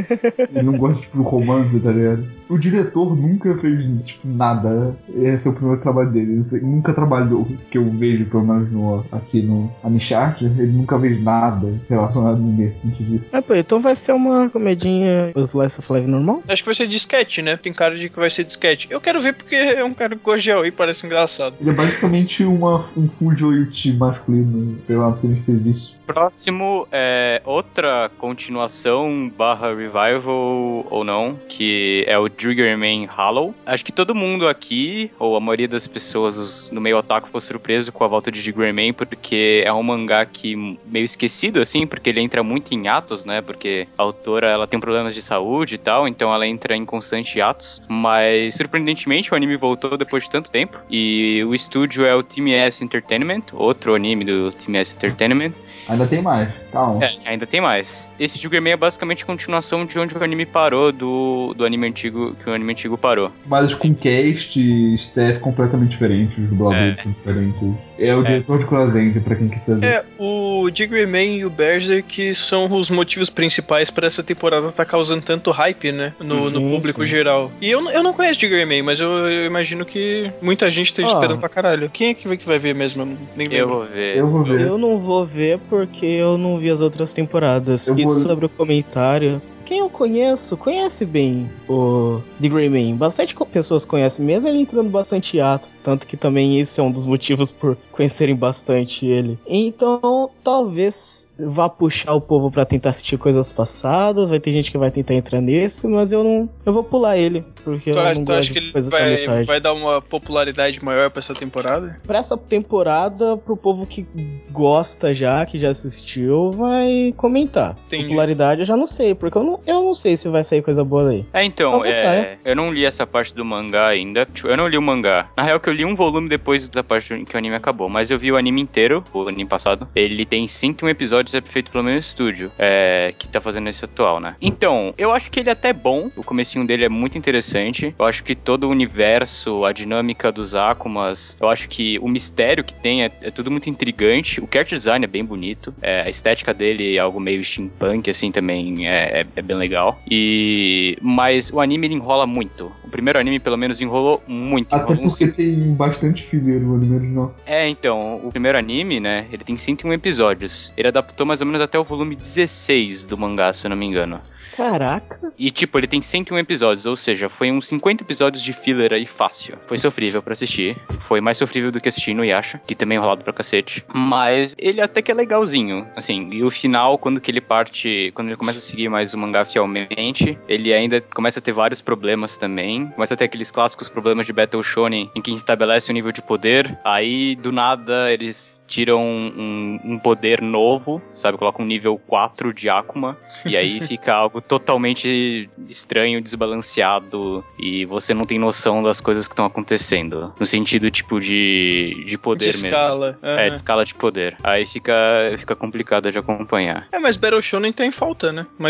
Speaker 7: Ele não gosta, tipo, do romance, tá ligado? O diretor nunca fez, tipo, nada. Esse é o primeiro trabalho dele. Ele nunca trabalhou, que eu vejo, pelo menos no, aqui no Anichat. Ele nunca fez nada relacionado a ninguém antes disso.
Speaker 6: Ah, pô, então vai ser uma comedinha Slice of Life normal?
Speaker 1: Acho que vai ser de sketch, né? Tem cara de que vai ser de sketch. Eu quero ver porque é um cara que gosta de yaoi e parece engraçado.
Speaker 7: Ele é basicamente uma, um Fujoichi masculino, sei lá se ele se existe.
Speaker 5: Próximo é outra continuação barra revival ou não, que é o Triggerman Hollow. Acho que todo mundo aqui, ou a maioria das pessoas no meio otaku, ficou surpreso com a volta de Triggerman, porque é um mangá que meio esquecido, assim, porque ele entra muito em atos, né, porque a autora, ela tem problemas de saúde e tal, então ela entra em constante atos, mas surpreendentemente o anime voltou depois de tanto tempo, e o estúdio é o Team S Entertainment, outro anime do Team S Entertainment.
Speaker 7: Ainda tem mais, calma.
Speaker 5: É, ainda tem mais. Esse Triggerman é basicamente a continuação de onde o anime parou, do, do anime antigo, que o anime antigo parou.
Speaker 7: Mas com cast e staff completamente diferentes, os dubladores
Speaker 5: É.
Speaker 7: são diferentes. É o
Speaker 5: É.
Speaker 7: diretor de Kurazende, pra quem quiser ver.
Speaker 1: É, o Triggerman e o Berserk são os motivos principais para essa temporada estar causando tanto hype, né? No, no
Speaker 6: Sim,
Speaker 1: público
Speaker 6: sim.
Speaker 1: geral. E eu, eu não conheço Triggerman, mas eu, eu imagino que muita gente esteja
Speaker 6: Ah.
Speaker 1: esperando pra caralho. Quem é que vai, que vai ver mesmo? Eu não- nem
Speaker 5: Eu
Speaker 1: lembro.
Speaker 5: vou ver.
Speaker 7: Eu vou ver.
Speaker 6: Eu não vou ver porque eu não vi as outras temporadas.
Speaker 7: Eu
Speaker 6: E
Speaker 7: vou-
Speaker 6: sobre o comentário, quem eu conheço, conhece bem o The Grey Man. Bastante co- pessoas conhecem, mesmo ele entrando bastante ato. Tanto que também esse é um dos motivos por conhecerem bastante ele. Então, talvez vá puxar o povo pra tentar assistir coisas passadas. Vai ter gente que vai tentar entrar nesse, mas eu não. Eu vou pular ele, porque
Speaker 1: Tu,
Speaker 6: eu
Speaker 1: acha-
Speaker 6: não
Speaker 1: tu acha
Speaker 6: gosto
Speaker 1: que
Speaker 6: de
Speaker 1: ele
Speaker 6: coisas da
Speaker 1: vai,
Speaker 6: metade.
Speaker 1: vai dar uma popularidade maior pra essa temporada?
Speaker 6: Pra essa temporada, pro povo que gosta já, que já assistiu, vai comentar.
Speaker 1: Entendi.
Speaker 6: Popularidade eu já não sei, porque eu não, eu não sei se vai sair coisa boa daí.
Speaker 5: É, então,
Speaker 6: Talvez
Speaker 5: é,
Speaker 6: saia.
Speaker 5: eu não li essa parte do mangá ainda. Tipo, eu não li o mangá. Na real, que eu li um volume depois da parte que o anime acabou. Mas eu vi o anime inteiro, o anime passado. Ele tem cento e um episódios, é feito pelo mesmo estúdio, é, que tá fazendo esse atual, né? Então, eu acho que ele é até bom. O comecinho dele é muito interessante. Eu acho que todo o universo, a dinâmica dos Akumas, eu acho que o mistério que tem é, é tudo muito intrigante. O character design é bem bonito. É, a estética dele é algo meio steampunk, assim, também é, é, é bem legal. E... Mas o anime, ele enrola muito. O primeiro anime, pelo menos, enrolou muito.
Speaker 7: Até
Speaker 5: Enrolou uns
Speaker 7: porque tem bastante filler no anime original.
Speaker 5: É, então, o primeiro anime, né, ele tem cento e um episódios. Ele adaptou mais ou menos até o volume dezesseis do mangá, se eu não me engano.
Speaker 6: Caraca.
Speaker 5: E, tipo, ele tem cento e um episódios, ou seja, foi uns cinquenta episódios de filler aí fácil. Foi sofrível pra assistir. Foi mais sofrível do que assistir no Yasha, que também é enrolado pra cacete. Mas ele até que é legalzinho, assim. E o final, quando que ele parte, quando ele começa a seguir mais o mangá fielmente, ele ainda começa a ter vários problemas também. Começa a ter aqueles clássicos problemas de Battle Shonen, em que estabelece o nível de poder. Aí, do nada, eles tiram um, um poder novo, sabe? Colocam um nível quatro de Akuma. E aí fica algo totalmente estranho, desbalanceado, e você não tem noção das coisas que estão acontecendo. No sentido, tipo, de, de poder
Speaker 1: De
Speaker 5: mesmo.
Speaker 1: escala.
Speaker 5: É,
Speaker 1: aham.
Speaker 5: de escala de poder. Aí fica, fica complicado de acompanhar.
Speaker 1: É, mas Battle Shonen tem falta, né? Mais ou menos.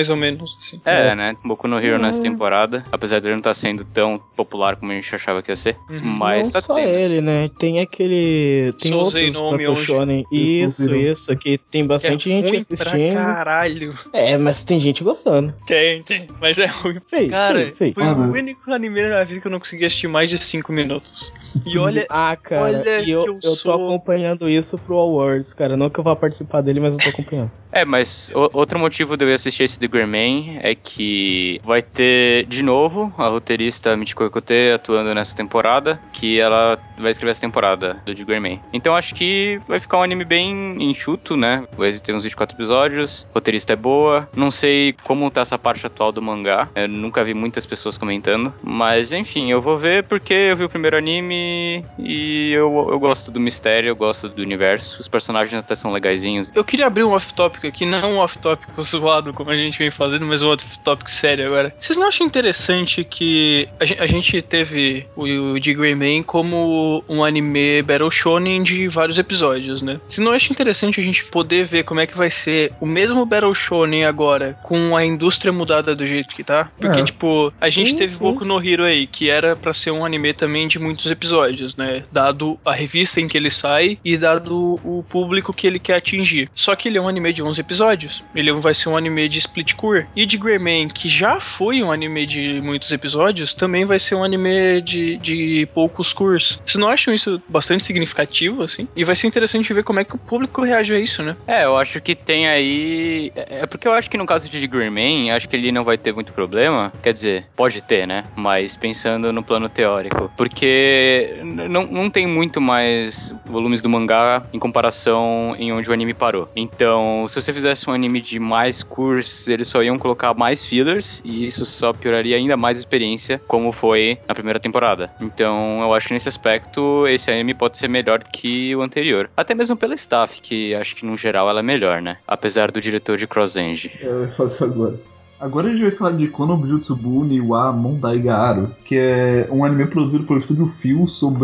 Speaker 1: bons, assim.
Speaker 5: É, é. né? Boku no Hero uhum. nessa temporada, apesar de ele não estar sendo tão popular como a gente achava que ia ser, uhum. mas
Speaker 6: não
Speaker 5: tá
Speaker 6: só
Speaker 5: tendo.
Speaker 6: ele, né? Tem aquele... Tem
Speaker 1: Souzei
Speaker 6: outros
Speaker 1: no
Speaker 6: Battle Shonen. Isso, isso, que tem bastante
Speaker 1: que é
Speaker 6: gente
Speaker 1: ruim
Speaker 6: assistindo.
Speaker 1: Pra caralho.
Speaker 6: É, mas tem gente gostando.
Speaker 1: Tem, tem. Mas é ruim.
Speaker 6: Sim,
Speaker 1: cara,
Speaker 6: sim, sim.
Speaker 1: foi
Speaker 7: ah,
Speaker 1: o único anime na vida que eu não consegui assistir mais de cinco minutos. E olha...
Speaker 6: ah, cara,
Speaker 1: olha
Speaker 6: e eu,
Speaker 1: que eu,
Speaker 6: eu tô
Speaker 1: sou...
Speaker 6: acompanhando isso pro Awards, cara. Não que eu vá participar dele, mas eu tô acompanhando.
Speaker 5: É, mas o, outro motivo de eu ir assistir esse The Gray é que vai ter, de novo, a roteirista Michiko Ekote atuando nessa temporada, que ela vai escrever essa temporada do The Gray. Então acho que vai ficar um anime bem enxuto, né? Vai ter uns vinte e quatro episódios, a roteirista é boa. Não sei como tá essa parte atual do mangá, eu nunca vi muitas pessoas comentando, mas enfim, eu vou ver porque eu vi o primeiro anime e eu, eu gosto do mistério, eu gosto do universo, os personagens até são legaizinhos.
Speaker 1: Eu queria abrir um off-topic aqui, não um off-topic zoado como a gente vem fazendo, mas um off-topic sério agora. Vocês não acham interessante que a gente, a gente teve o, o de Gray Man como um anime Battle Shonen de vários episódios, né? Vocês não acham interessante a gente poder ver como é que vai ser o mesmo Battle Shonen agora, com a indústria mudada do jeito que tá? Porque, é. tipo, a gente sim, teve sim. Boku no Hero aí, que era pra ser um anime também de muitos episódios, né? Dado a revista em que ele sai e dado o público que ele quer atingir. Só que ele é um anime de onze episódios. Ele vai ser um anime de split core. E de Gray Man, que já foi um anime de muitos episódios, também vai ser um anime de, de poucos cores. Vocês não acham isso bastante significativo, assim? E vai ser interessante ver como é que o público reage a isso, né?
Speaker 5: É, eu acho que tem aí... É porque eu acho que no caso de Gray Man, acho que ele não vai ter muito problema. Quer dizer, pode ter, né? Mas pensando no plano teórico. Porque não, não tem muito mais volumes do mangá em comparação em onde o anime parou. Então, se você fizesse um anime de mais cursos, eles só iam colocar mais fillers e isso só pioraria ainda mais a experiência, como foi na primeira temporada. Então, eu acho que nesse aspecto, esse anime pode ser melhor que o anterior. Até mesmo pela staff, que acho que no geral ela é melhor, né? Apesar do diretor de CrossEngine.
Speaker 7: Eu faço agora. Agora a gente vai falar de Konobujutsubu ni wa Mondai ga Aru, que é um anime produzido pelo Estúdio Phil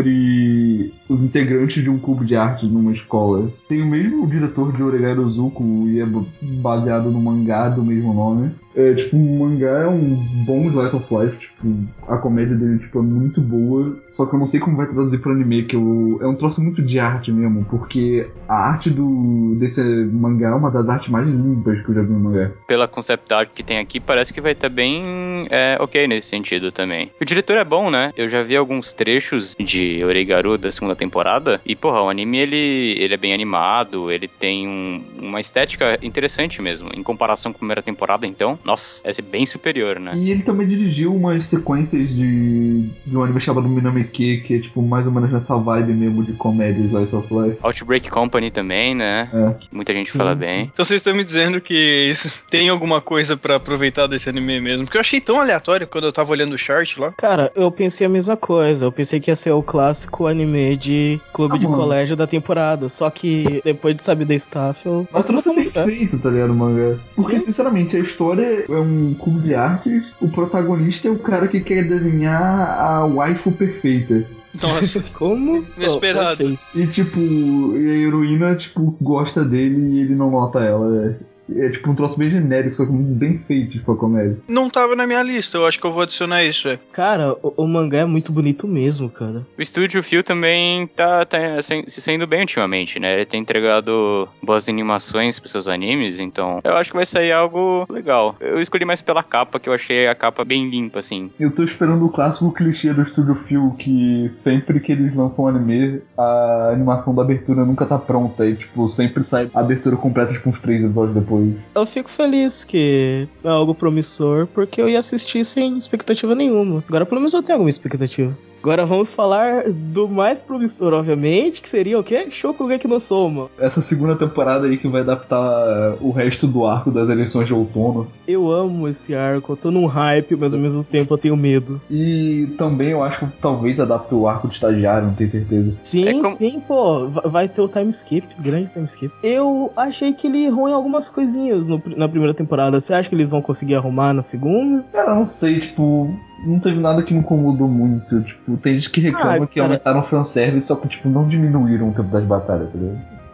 Speaker 7: sobre os integrantes de um clube de arte numa escola. Tem o mesmo diretor de Oregai Zuko e é baseado no mangá do mesmo nome. É, tipo, o mangá é um bom slice of life, tipo, a comédia dele, tipo, é muito boa, só que eu não sei como vai traduzir pro anime, que eu, é um troço muito de arte mesmo, porque a arte do, desse mangá é uma das artes mais limpas que eu já vi no mangá.
Speaker 5: Pela concept art que tem aqui, parece que vai estar bem é, ok nesse sentido também. O diretor é bom, né? Eu já vi alguns trechos de Oregaru da segunda temporada, e, porra, o anime, ele, ele é bem animado, ele tem um, uma estética interessante mesmo, em comparação com a primeira temporada, então, nossa, é bem superior, né?
Speaker 7: E ele também dirigiu umas sequências de, de um anime chamado Minameke, que é tipo mais ou menos nessa vibe mesmo de comédia Slice of Life.
Speaker 5: Outbreak Company também, né?
Speaker 7: É.
Speaker 5: Muita gente
Speaker 6: sim,
Speaker 5: fala
Speaker 6: sim.
Speaker 5: bem.
Speaker 1: Então vocês estão me dizendo que isso tem alguma coisa pra aproveitar desse anime mesmo? Porque eu achei tão aleatório quando eu tava olhando o chart lá.
Speaker 6: Cara, eu pensei a mesma coisa. Eu pensei que ia ser o clássico anime de clube
Speaker 7: ah,
Speaker 6: de
Speaker 7: mano.
Speaker 6: colégio da temporada. Só que depois de saber da staff, eu...
Speaker 7: Mas trouxe bem feito, tá ligado, o mangá? Porque, sim, sinceramente, a história é um clube de arte, o protagonista é o cara que quer desenhar a waifu perfeita.
Speaker 1: Nossa,
Speaker 6: como?
Speaker 1: Inesperado.
Speaker 6: Oh,
Speaker 7: e, tipo, e a heroína, tipo, gosta dele e ele não nota ela. É. É tipo um troço bem genérico, só que bem feito, tipo, a comédia.
Speaker 1: Não tava na minha lista, eu acho que eu vou adicionar isso, é.
Speaker 6: Cara, o, o mangá é muito bonito mesmo, cara.
Speaker 5: O estúdio Phil também tá, tá se saindo bem ultimamente, né? Ele tem entregado boas animações pros seus animes, então eu acho que vai sair algo legal. Eu escolhi mais pela capa, que eu achei a capa bem limpa, assim.
Speaker 7: Eu tô esperando o clássico clichê do estúdio Phil, que sempre que eles lançam um anime, a animação da abertura nunca tá pronta, e tipo, sempre sai a abertura completa, tipo, uns três episódios depois.
Speaker 6: Eu fico feliz que é algo promissor, porque eu ia assistir sem expectativa nenhuma. Agora pelo menos eu tenho alguma expectativa. Agora vamos falar do mais promissor, obviamente, que seria o quê? Shokugeki no Soma.
Speaker 7: Essa segunda temporada aí que vai adaptar o resto do arco das eleições de outono.
Speaker 6: Eu amo esse arco, eu tô num hype, mas ao mesmo tempo eu tenho medo.
Speaker 7: E também eu acho que talvez adapte o arco de estagiário, não tenho certeza.
Speaker 6: Sim,
Speaker 5: é como...
Speaker 6: sim, pô, vai ter o time skip, grande time skip. Eu achei que ele errou em algumas coisinhas no, na primeira temporada. Você acha que eles vão conseguir arrumar na segunda?
Speaker 7: Cara, não sei, tipo... Não teve nada que me incomodou muito. Tipo, tem gente que reclama
Speaker 6: ah,
Speaker 7: que aumentaram o fanservice, só que, tipo, não diminuíram o tempo das batalhas, tá ligado?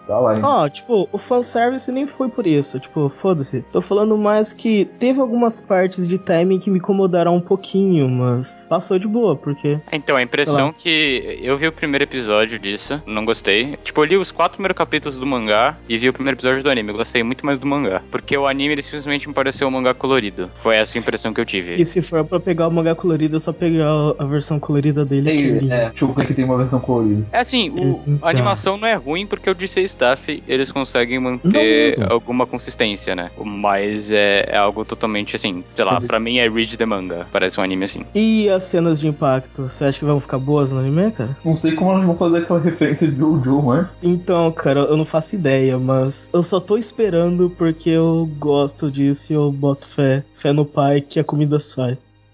Speaker 7: Tá lá, hein?
Speaker 6: Ó, tipo, o fanservice nem foi por isso. Tipo, foda-se. Tô falando mais que teve algumas partes de timing que me incomodaram um pouquinho, mas passou de boa, porque...
Speaker 5: Então, a impressão que... Eu vi o primeiro episódio disso, não gostei. Tipo, eu li os quatro primeiros capítulos do mangá e vi o primeiro episódio do anime. Eu gostei muito mais do mangá. Porque o anime, ele simplesmente me pareceu um mangá colorido. Foi essa a impressão que eu tive.
Speaker 6: E se for pra pegar o mangá colorido, é só pegar a versão colorida dele.
Speaker 7: Tem,
Speaker 6: que
Speaker 7: é, deixa eu ver que tem uma versão colorida.
Speaker 5: É assim, o,
Speaker 6: Então.
Speaker 5: a animação não é ruim porque o D C Staff, eles conseguem manter
Speaker 6: Não,
Speaker 5: alguma consistência, né? Mas é, é algo totalmente assim, sei lá, pra mim é read the manga. Parece um anime assim.
Speaker 6: E as cenas de impacto, você acha que vão ficar boas no anime, cara?
Speaker 7: Não sei como elas vão fazer aquela referência de Jojo, mas...
Speaker 6: Então, cara, eu não faço ideia, mas eu só tô esperando porque eu gosto disso e eu boto fé, fé no pai que a comida sai.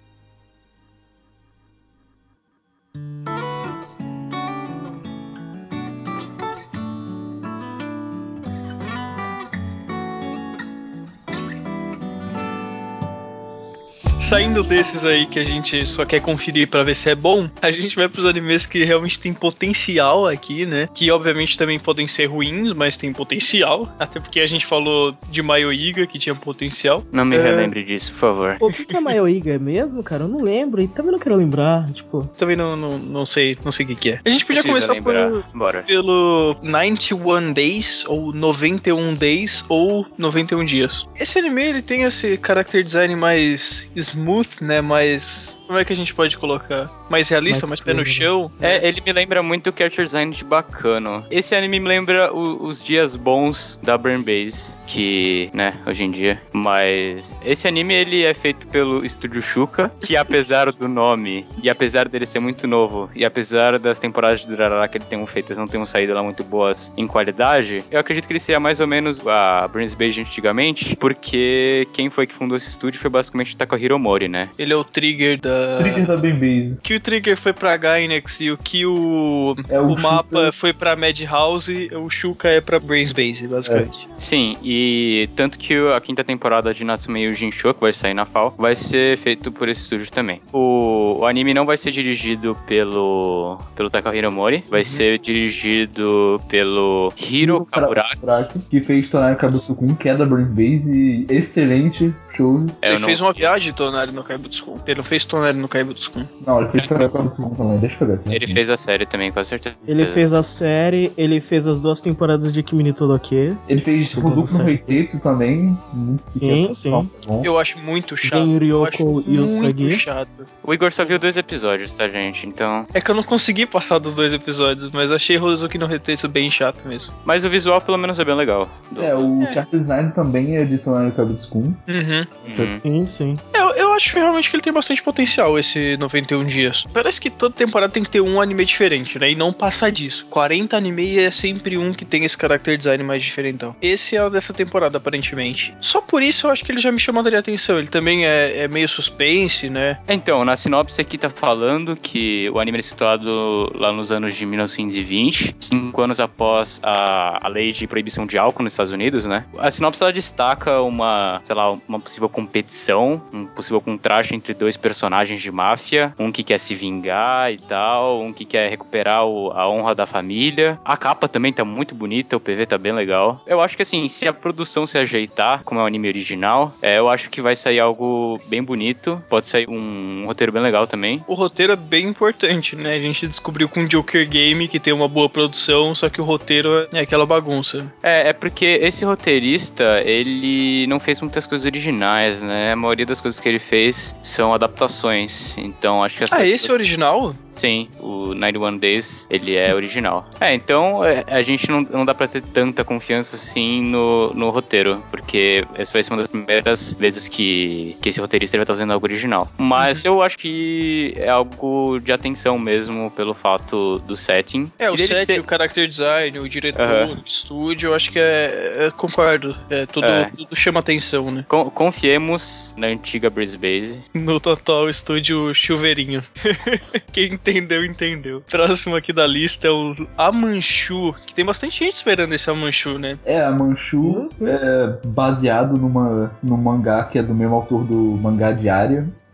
Speaker 1: Saindo desses aí que a gente só quer conferir pra ver se é bom, a gente vai pros animes que realmente tem potencial aqui, né? Que obviamente também podem ser ruins, mas tem potencial. Até porque a gente falou de Maioiga, que tinha potencial.
Speaker 5: Não me
Speaker 1: É...
Speaker 5: relembre disso, por favor.
Speaker 6: Pô, o que, que é Maioiga mesmo, cara? Eu não lembro e também não quero lembrar, tipo...
Speaker 1: Também não, não, não sei, não sei o que, que é. A gente podia
Speaker 5: Precisa
Speaker 1: começar por,
Speaker 5: Bora.
Speaker 1: pelo noventa e um Days, ou noventa e um Days, ou noventa e um Dias. Esse anime, ele tem esse character design mais smooth, né, mais... Como é que a gente pode colocar? Mais realista, mais, mais pé no chão?
Speaker 5: É, ele me lembra muito o character design de Bacano. Esse anime me lembra o, os dias bons da Burn Base, que, né, hoje em dia. Mas esse anime, ele é feito pelo Estúdio Shuka, que apesar do nome, e apesar dele ser muito novo, e apesar das temporadas de Durarara que eles tenham feito, eles não tenham saído lá muito boas em qualidade, eu acredito que ele seria mais ou menos a Burn Base antigamente, porque quem foi que fundou esse estúdio foi basicamente o Takahiro Mori, né?
Speaker 1: Ele é o trigger da...
Speaker 7: Trigger da Base.
Speaker 1: Que o Trigger foi pra Gainax e o que o,
Speaker 7: é o,
Speaker 1: o mapa foi pra Madhouse, o Shuka é pra Brains Base, basicamente.
Speaker 5: É. Sim, e tanto que a quinta temporada de Natsume Yuujinshou, que vai sair na F A O, vai ser feito por esse estúdio também. O, o anime não vai ser dirigido pelo, pelo Takahiro Mori, vai uhum. ser dirigido pelo Hiro Kaburaki,
Speaker 7: que fez Tonari Kabutsukun, que é da Brains Base, excelente show.
Speaker 1: É, ele
Speaker 5: não...
Speaker 1: fez uma viagem de Tonari no Kaibutsu-kun. Ele não fez Tonari no Kaibutsu-kun.
Speaker 7: Não, ele fez Tonari no Kaibutsu-kun também, deixa eu ver. Né?
Speaker 5: Ele fez a série também, com certeza.
Speaker 6: Ele fez a série, ele fez as duas temporadas de Kimi no Todoke.
Speaker 7: Ele fez Rodoku no Reitetsu também.
Speaker 6: Sim, sim.
Speaker 1: Eu acho muito chato.
Speaker 6: Zenryoko e o Sagi.
Speaker 1: Chato.
Speaker 5: O Igor só viu dois episódios, tá, gente? Então...
Speaker 1: É que eu não consegui passar dos dois episódios, mas achei Rodoku no Reitetsu bem chato mesmo.
Speaker 5: Mas o visual, pelo menos, é bem legal.
Speaker 7: Do... É, o é. Chart design também é de Tonari no Kaibutsu-kun.
Speaker 1: Uhum.
Speaker 5: uhum.
Speaker 6: Sim, sim.
Speaker 1: Eu, eu acho realmente que ele tem bastante potencial, esse noventa e um dias. Parece que toda temporada tem que ter um anime diferente, né? E não passar disso. quarenta anime é sempre um que tem esse character design mais diferentão. Esse é o dessa temporada, aparentemente. Só por isso eu acho que ele já me chamaria a atenção. Ele também é, é meio suspense, né?
Speaker 5: Então, na sinopse aqui tá falando que o anime é situado lá nos anos de mil novecentos e vinte, cinco anos após a, a lei de proibição de álcool nos Estados Unidos, né? A sinopse ela destaca uma, sei lá, uma possível competição, um possível contraste entre dois personagens de máfia, um que quer se vingar e tal, um que quer recuperar o, a honra da família. A capa também tá muito bonita, o P V tá bem legal. Eu acho que assim, se a produção se ajeitar, como é o anime original, é, eu acho que vai sair algo bem bonito, pode sair um, um roteiro bem legal também.
Speaker 1: O roteiro é bem importante, né? A gente descobriu com o Joker Game que tem uma boa produção, só que o roteiro é aquela bagunça.
Speaker 5: É, é porque esse roteirista, ele não fez muitas coisas originais, né? A maioria das coisas que ele fez são adaptações, então acho que essa...
Speaker 1: Ah, esse é original?
Speaker 5: Sim, o noventa e um Days, ele é original. É, então é, a gente não, não dá pra ter tanta confiança assim no, no roteiro, porque essa vai ser uma das primeiras vezes que, que esse roteirista vai estar fazendo algo original. Mas uhum. eu acho que é algo de atenção mesmo pelo fato do setting.
Speaker 1: É, o setting,
Speaker 5: ser...
Speaker 1: o character design, o diretor, uhum. o estúdio, eu acho que é, é concordo, é, tudo, é. tudo chama atenção, né?
Speaker 5: Con- confiemos na antiga Breeze Base.
Speaker 1: No total estúdio chuveirinho. Quem entendeu, entendeu. Próximo aqui da lista é o Amanchu, que tem bastante gente esperando esse Amanchu, né?
Speaker 7: É, Amanchu é baseado numa, num mangá que é do mesmo autor do mangá Diário.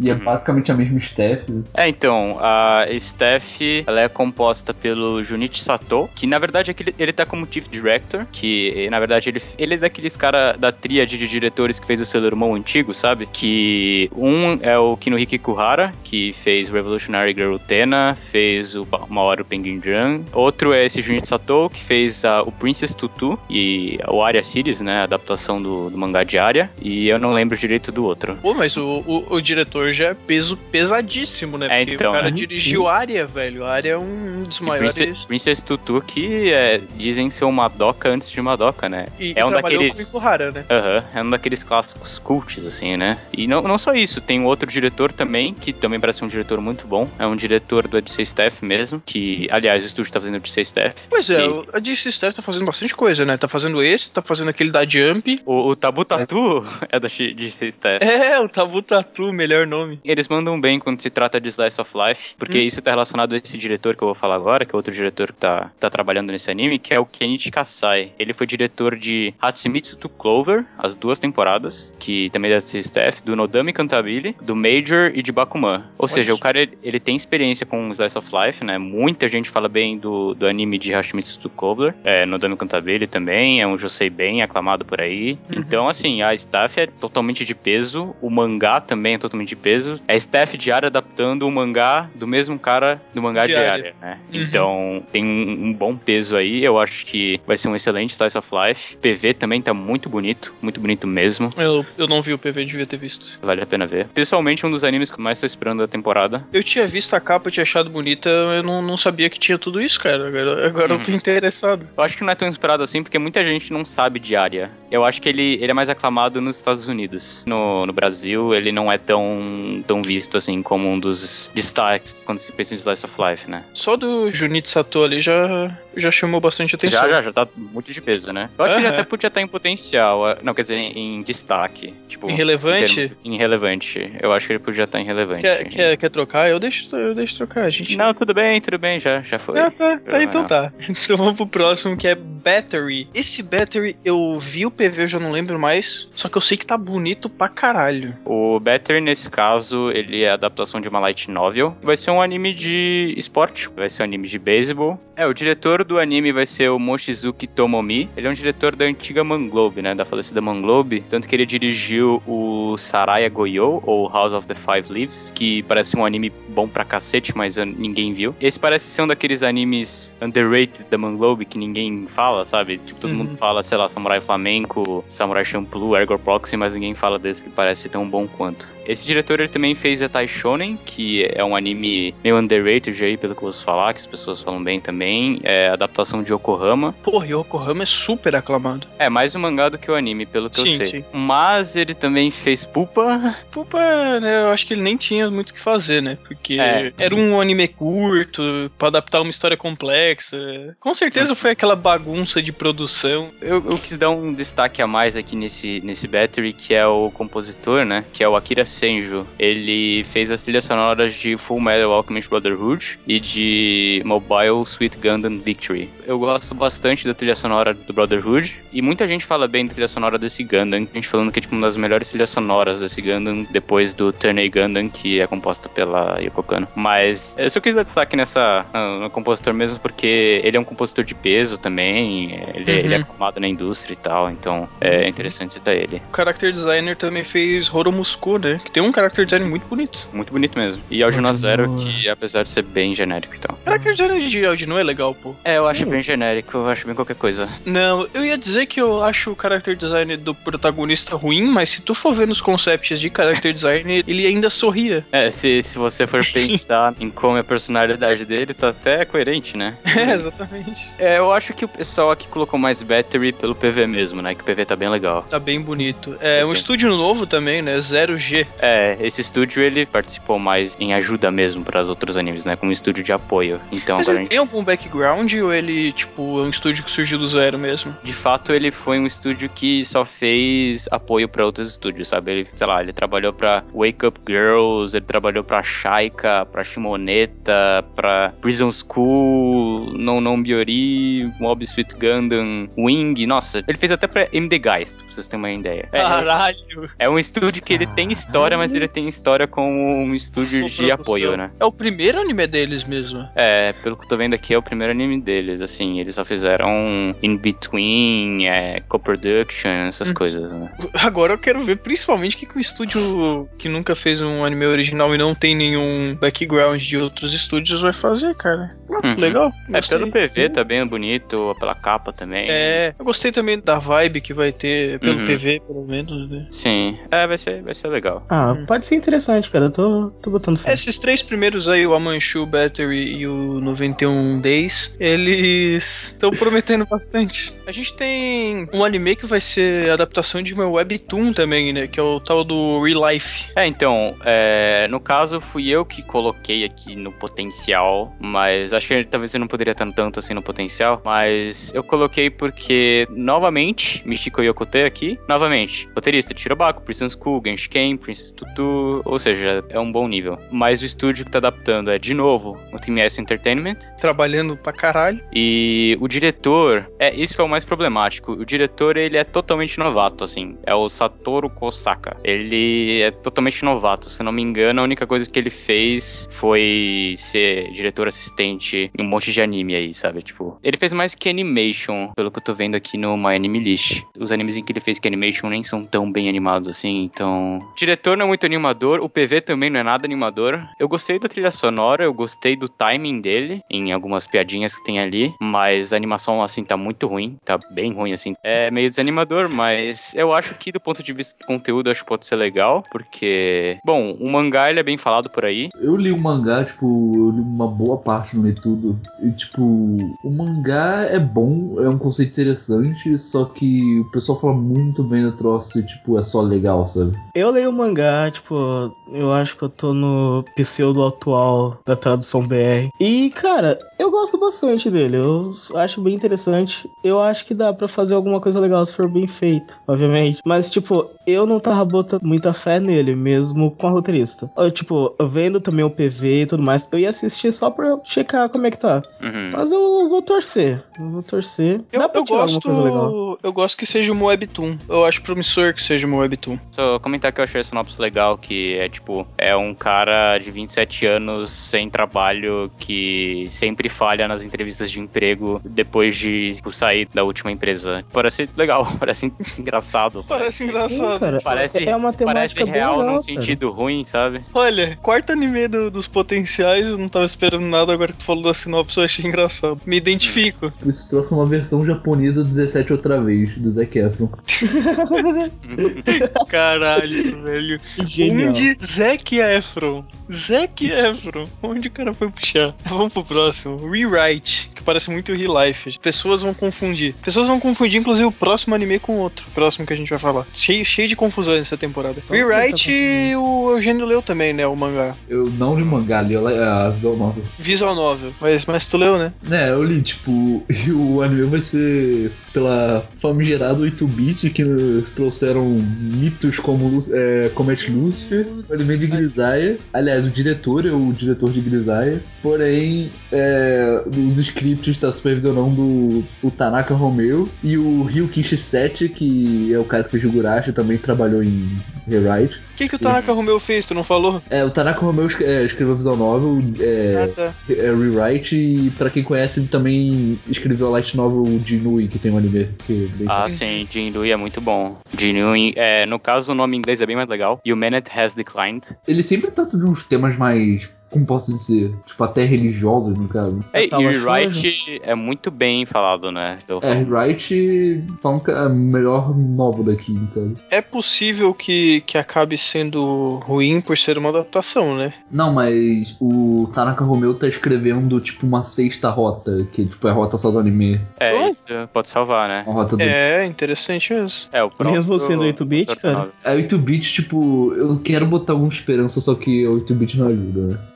Speaker 7: E é basicamente a mesma staff.
Speaker 5: É, então, a staff, ela é composta pelo Junichi Sato, que na verdade é que ele, ele tá como Chief Director, que na verdade ele, ele é daqueles cara da tríade de diretores que fez o Sailor Moon antigo, sabe? Que um é o Kinuhiko Kuhara, que fez Revolutionary Girl Utena, fez o Maoru Penguin Drum. Outro é esse Junichi Sato, que fez uh, o Princess Tutu e o Aria Series, né? A adaptação do, do mangá de Aria. E eu não lembro direito do outro.
Speaker 1: Pô, mas o, o, o diretor já é peso pesadíssimo, né?
Speaker 5: É,
Speaker 1: Porque
Speaker 5: então,
Speaker 1: o cara
Speaker 5: né?
Speaker 1: dirigiu Aria, velho. Aria é um dos maiores...
Speaker 5: Princess, Princess Tutu, que é, dizem ser uma Madoka antes de Madoka, né?
Speaker 1: E,
Speaker 5: é
Speaker 1: e
Speaker 5: um
Speaker 1: trabalhou
Speaker 5: daqueles...
Speaker 1: com o Ikuhara, né?
Speaker 5: Aham, uhum, é um daqueles clássicos cults, assim, né? E não, não só isso, tem um outro diretor também, que também parece um diretor muito bom. É um diretor do Odyssey Staff mesmo, que, aliás, o estúdio tá fazendo Odyssey Staff.
Speaker 1: Pois é,
Speaker 5: e...
Speaker 1: a D C Staff tá fazendo bastante coisa, né? Tá fazendo esse, tá fazendo aquele da Jump.
Speaker 5: O, o Tabu Tatu é da D C Staff.
Speaker 1: É, o Tabu Tatu, melhor nome.
Speaker 5: Eles mandam bem quando se trata de Slice of Life, porque hum. isso tá relacionado a esse diretor que eu vou falar agora, que é outro diretor que tá, tá trabalhando nesse anime, que é o Kenichi Kasai. Ele foi diretor de Hatsumitsu to Clover, as duas temporadas, que também é da D C Staff, do Nodame Cantabile, do Major e de Bakuman. Ou Pode seja, ser. o cara, ele, ele tem experiência com Slice of Life, né? Muita gente fala bem do, do anime de Hatsumitsu to Clover, é, Nodame Cantabile também, é um josei bem aclamado por aí. Uhum. Então, assim, a staff é totalmente de peso, o mangá também é totalmente de peso. É staff de área adaptando o mangá do mesmo cara do mangá de, de área, né? Uhum. Então, tem um, um bom peso aí, eu acho que vai ser um excelente Slice of Life. O P V também tá muito bonito, muito bonito mesmo.
Speaker 1: Eu, eu não vi o P V, devia ter visto.
Speaker 5: Vale a pena ver. Pessoalmente, um dos animes que eu mais tô esperando da temporada.
Speaker 1: Eu tinha visto a capa, eu tinha achado bonita, eu não, não sabia que tinha tudo isso, cara. Agora, agora uhum. eu tô interessado.
Speaker 5: Eu acho que não é tão esperado assim, porque muita gente não sabe de área. Eu acho que ele, ele é mais aclamado nos Estados Unidos. No, no Brasil, ele não é tão, tão visto assim como um dos destaques quando se pensa em Slice of Life, né?
Speaker 1: Só do Junichi Sato ali já, já chamou bastante atenção.
Speaker 5: Já, já, já tá muito de peso, né? Eu acho uhum. que ele até podia estar em potencial. Não, quer dizer, em, em destaque. Tipo,
Speaker 1: irrelevante?
Speaker 5: Em, termo, em relevante. Eu acho que ele podia estar em relevante.
Speaker 1: Quer, quer, quer trocar? Eu deixo, eu deixo trocar, gente.
Speaker 5: Não, tudo bem, tudo bem, já, já foi.
Speaker 1: Ah, tá, tá então tá. Então vamos pro próximo, que é Battery. Esse Battery, eu vi o P V, eu já não lembro mais, só que eu sei que tá bonito pra caralho.
Speaker 5: O Battery, nesse caso, ele é a adaptação de uma light novel. Vai ser um anime de esporte, vai ser um anime de beisebol. É, o diretor do anime vai ser o Mochizuki Tomomi. Ele é um diretor da antiga Manglobe, né, da falecida Manglobe, tanto que ele dirigiu o Saraya Goyo, ou House of the Five Leaves, que parece um anime bom pra cacete, mas ninguém viu. Esse parece ser um daqueles animes underrated da Manglobe que ninguém fala, sabe? Tipo, todo uhum. mundo fala, sei lá, Samurai Flamenco, Samurai Champloo, Ergo Proxy, mas ninguém fala desse que parece tão bom quanto. Esse diretor, ele também fez Etai Shonen, que é um anime meio underrated aí, pelo que eu ouço falar, que as pessoas falam bem também. É a adaptação de Yokohama.
Speaker 1: Porra, Yokohama é super aclamado.
Speaker 5: É, mais o mangá do que o anime, pelo que
Speaker 1: sim,
Speaker 5: eu sei.
Speaker 1: Sim.
Speaker 5: Mas ele também fez Pupa.
Speaker 1: Pupa, né, eu acho que ele nem tinha muito o que fazer, né? Porque é. era um anime curto, pra adaptar uma história complexa. Com certeza foi aquela bagunça de produção.
Speaker 5: Eu, eu quis dar um destaque a mais aqui nesse, nesse Battery, que é o compositor, né? Que é o Akira Senju. Ele fez as trilhas sonoras de Full Metal Alchemist Brotherhood e de Mobile Suit Gundam Victory. Eu gosto bastante da trilha sonora do Brotherhood e muita gente fala bem da trilha sonora desse Gundam. A gente falando que é tipo uma das melhores trilhas sonoras desse Gundam, depois do Turn A Gundam, que é composta pela Yoko Kanno. Mas eu só quis dar destaque nessa, no, no compositor mesmo, porque ele é um compositor de peso também, ele, uhum. ele é formado na indústria e tal, então é interessante citar ele.
Speaker 1: O character designer também fez Horo Muskou, né? Que tem um character design muito bonito.
Speaker 5: Muito bonito mesmo. E Aljuna Zero, que apesar de ser bem genérico e tal.
Speaker 1: O character design de Aljuna é legal, pô.
Speaker 5: É, eu acho uh. bem genérico, eu acho bem qualquer coisa.
Speaker 1: Não, eu ia dizer que eu acho o character design do protagonista ruim, mas se tu for ver nos concepts de character design, ele ainda sorria.
Speaker 5: É, se, se você for pensar em como é a personalidade dele, tá até coerente, né?
Speaker 1: É, exatamente.
Speaker 5: É, eu acho que o pessoal aqui colocou mais Battery pelo P V mesmo, né? Que o P V tá bem legal.
Speaker 1: Tá bem bonito. É um estúdio novo também, né? Zero G.
Speaker 5: É, esse estúdio ele participou mais em ajuda mesmo para os outros animes, né? Como um estúdio de apoio. Então,
Speaker 1: mas
Speaker 5: agora
Speaker 1: ele
Speaker 5: a gente...
Speaker 1: tem algum background ou ele, tipo, é um estúdio que surgiu do zero mesmo?
Speaker 5: De fato, ele foi um estúdio que só fez apoio para outros estúdios, sabe? Ele, sei lá, ele trabalhou pra Wake Up Girls, ele trabalhou pra Shaika, pra Shimoneta, pra Prison School, Non Non Biori, Mob Suit Gundam, Wing, nossa, ele fez até pra M D Geist, pra vocês terem uma ideia.
Speaker 1: Caralho!
Speaker 5: É, é um estúdio que ele tem história, mas ele tem história com um estúdio de apoio, né?
Speaker 1: É o primeiro anime deles mesmo.
Speaker 5: É, pelo que eu tô vendo aqui, é o primeiro anime deles, assim, eles só fizeram In Between, é, co-production, essas hum. coisas, né?
Speaker 1: Agora eu quero ver, principalmente, o que, que um estúdio que nunca fez um anime original e não tem nenhum background de outros estúdios vai fazer, cara. Uhum. Legal.
Speaker 5: É, pelo P V tá bem bonito, pela capa também.
Speaker 1: É, eu gostei também da vibe que vai ter pelo uhum. P V, pelo menos, né?
Speaker 5: Sim, é, vai ser, vai ser legal.
Speaker 6: Ah, hum. pode ser interessante, cara, eu tô, tô botando fé.
Speaker 1: Esses três primeiros aí, o Amanchu Battery e o noventa e um Days, eles estão prometendo bastante. A gente tem um anime que vai ser adaptação de uma webtoon também, né? Que é o tal do Real Life.
Speaker 5: É, então, é, no caso fui eu que coloquei aqui no potencial, mas acho que talvez eu não poderia estar tanto assim no potencial, mas eu coloquei porque, novamente, Michiko Yokotei aqui, novamente, roteirista de Shirobako, Prison School, Genshiken, Princess Tutu, ou seja, é um bom nível. Mas o estúdio que tá adaptando é, de novo, o Team S Entertainment.
Speaker 1: Trabalhando pra caralho.
Speaker 5: E o diretor, é, isso que é o mais problemático, o diretor, ele é totalmente novato, assim, é o Satoru Kosaka. Ele é totalmente novato, se não me engano, a única coisa que ele fez foi ser diretor assistente em um monte de anime aí, sabe, tipo, ele fez mais que animation, pelo que eu tô vendo aqui no My Anime List. Os animes em que ele fez que animation nem são tão bem animados assim, então... O diretor não é muito animador, o P V também não é nada animador. Eu gostei da trilha sonora, eu gostei do timing dele, em algumas piadinhas que tem ali, mas a animação, assim, tá muito ruim, tá bem ruim, assim. É meio desanimador, mas eu acho que do ponto de vista do conteúdo, acho que pode ser legal, porque... Bom, o mangá, ele é bem falado por aí.
Speaker 7: Eu li o mangá, tipo, eu li uma boa parte, não li tudo, e, tipo, o mangá é bom, é um conceito interessante, só que o pessoal fala muito bem do troço e, tipo, é só legal, sabe?
Speaker 6: Eu leio o mangá, tipo, eu acho que eu tô no pseudo atual da tradução B R. E, cara, eu gosto bastante dele, eu acho bem interessante. Eu acho que dá pra fazer alguma coisa legal se for bem feito, obviamente. Mas, tipo, eu não tava botando muita fé nele, mesmo com a roteirista. Eu, tipo, vendo também o P V e tudo mais, eu ia assistir só pra checar como é que tá.
Speaker 5: Uhum.
Speaker 6: Mas eu vou torcer, eu vou torcer.
Speaker 1: Eu,
Speaker 6: dá pra
Speaker 1: eu
Speaker 6: tirar
Speaker 1: gosto,
Speaker 6: alguma coisa legal.
Speaker 1: Eu gosto que seja uma webtoon. Eu acho promissor que seja uma webtoon.
Speaker 5: Só comentar que eu achei a sinopse legal, que é tipo, é um cara de vinte e sete anos sem trabalho que sempre falha nas entrevistas de emprego depois de tipo, sair da última empresa. Parece legal, parece engraçado.
Speaker 1: Parece engraçado.
Speaker 6: Sim, cara.
Speaker 5: Parece,
Speaker 6: é uma
Speaker 5: parece real
Speaker 6: legal,
Speaker 5: num sentido
Speaker 6: cara.
Speaker 5: ruim, sabe?
Speaker 1: Olha, quarto anime do, dos potenciais, eu não tava esperando nada, agora que falou da sinopse eu achei engraçado. Me identifico.
Speaker 7: Isso trouxe uma versão japonesa do dezessete outra vez, do Zac Efron.
Speaker 1: Caralho, velho.
Speaker 6: Genial.
Speaker 1: Onde Zac Efron? Zac Efron. Onde o cara foi puxar? Vamos pro próximo. Rewrite, que parece muito Real Life. Pessoas vão confundir. Pessoas vão confundir, inclusive, o próximo anime com o outro. Próximo que a gente vai falar. Cheio, cheio de confusão nessa temporada.
Speaker 6: Só
Speaker 1: Rewrite,
Speaker 6: tá
Speaker 1: o Eugênio leu também, né? O mangá.
Speaker 7: Eu não li mangá, li a visual novel.
Speaker 1: Visual novel. Mas, mas tu leu, né?
Speaker 7: É, eu li, tipo, e o anime vai ser pela famigerada oito bit, que nos trouxeram mitos como é, Comet Lucifer, o anime de Grisaya. Aliás, o diretor é o diretor de Grisaya, porém, é, os scripts está supervisionando do, o Tanaka Romeo e o Ryukishi Sete, que é o cara que fez Higurashi, também trabalhou em Rewrite.
Speaker 1: O que, que o Tanaka Romeo fez, tu não falou?
Speaker 7: É, o Tanaka Romeo é, escreveu visual novel, é,
Speaker 1: ah, tá.
Speaker 7: é Rewrite, e pra quem conhece, ele também escreveu a light novel Jinui, que tem um anime. Que é bem
Speaker 5: Ah,
Speaker 7: famoso.
Speaker 5: sim, Jinui é muito bom. Jinui, é, no caso, o nome em inglês é bem mais legal. E o Man It Has Declined.
Speaker 7: Ele sempre trata de uns temas mais, como posso dizer, tipo, até religiosos, no caso.
Speaker 5: É, e
Speaker 6: tava
Speaker 5: Rewrite é muito bem falado, né? Eu
Speaker 7: É, Rewrite falam que é a melhor novel daqui, no caso.
Speaker 1: É possível que, que acabe sendo ruim por ser uma adaptação, né?
Speaker 7: Não, mas o Tanaka Romeo tá escrevendo, tipo, uma sexta rota, que, tipo, é a rota só do anime.
Speaker 5: É,
Speaker 1: Oh.
Speaker 5: isso pode salvar, né?
Speaker 7: Uma rota do...
Speaker 1: É, interessante mesmo.
Speaker 5: É, o próprio...
Speaker 6: Mesmo sendo oito bit, cara.
Speaker 7: É, oito bit, tipo, eu quero botar alguma esperança, só que oito bit não ajuda, né?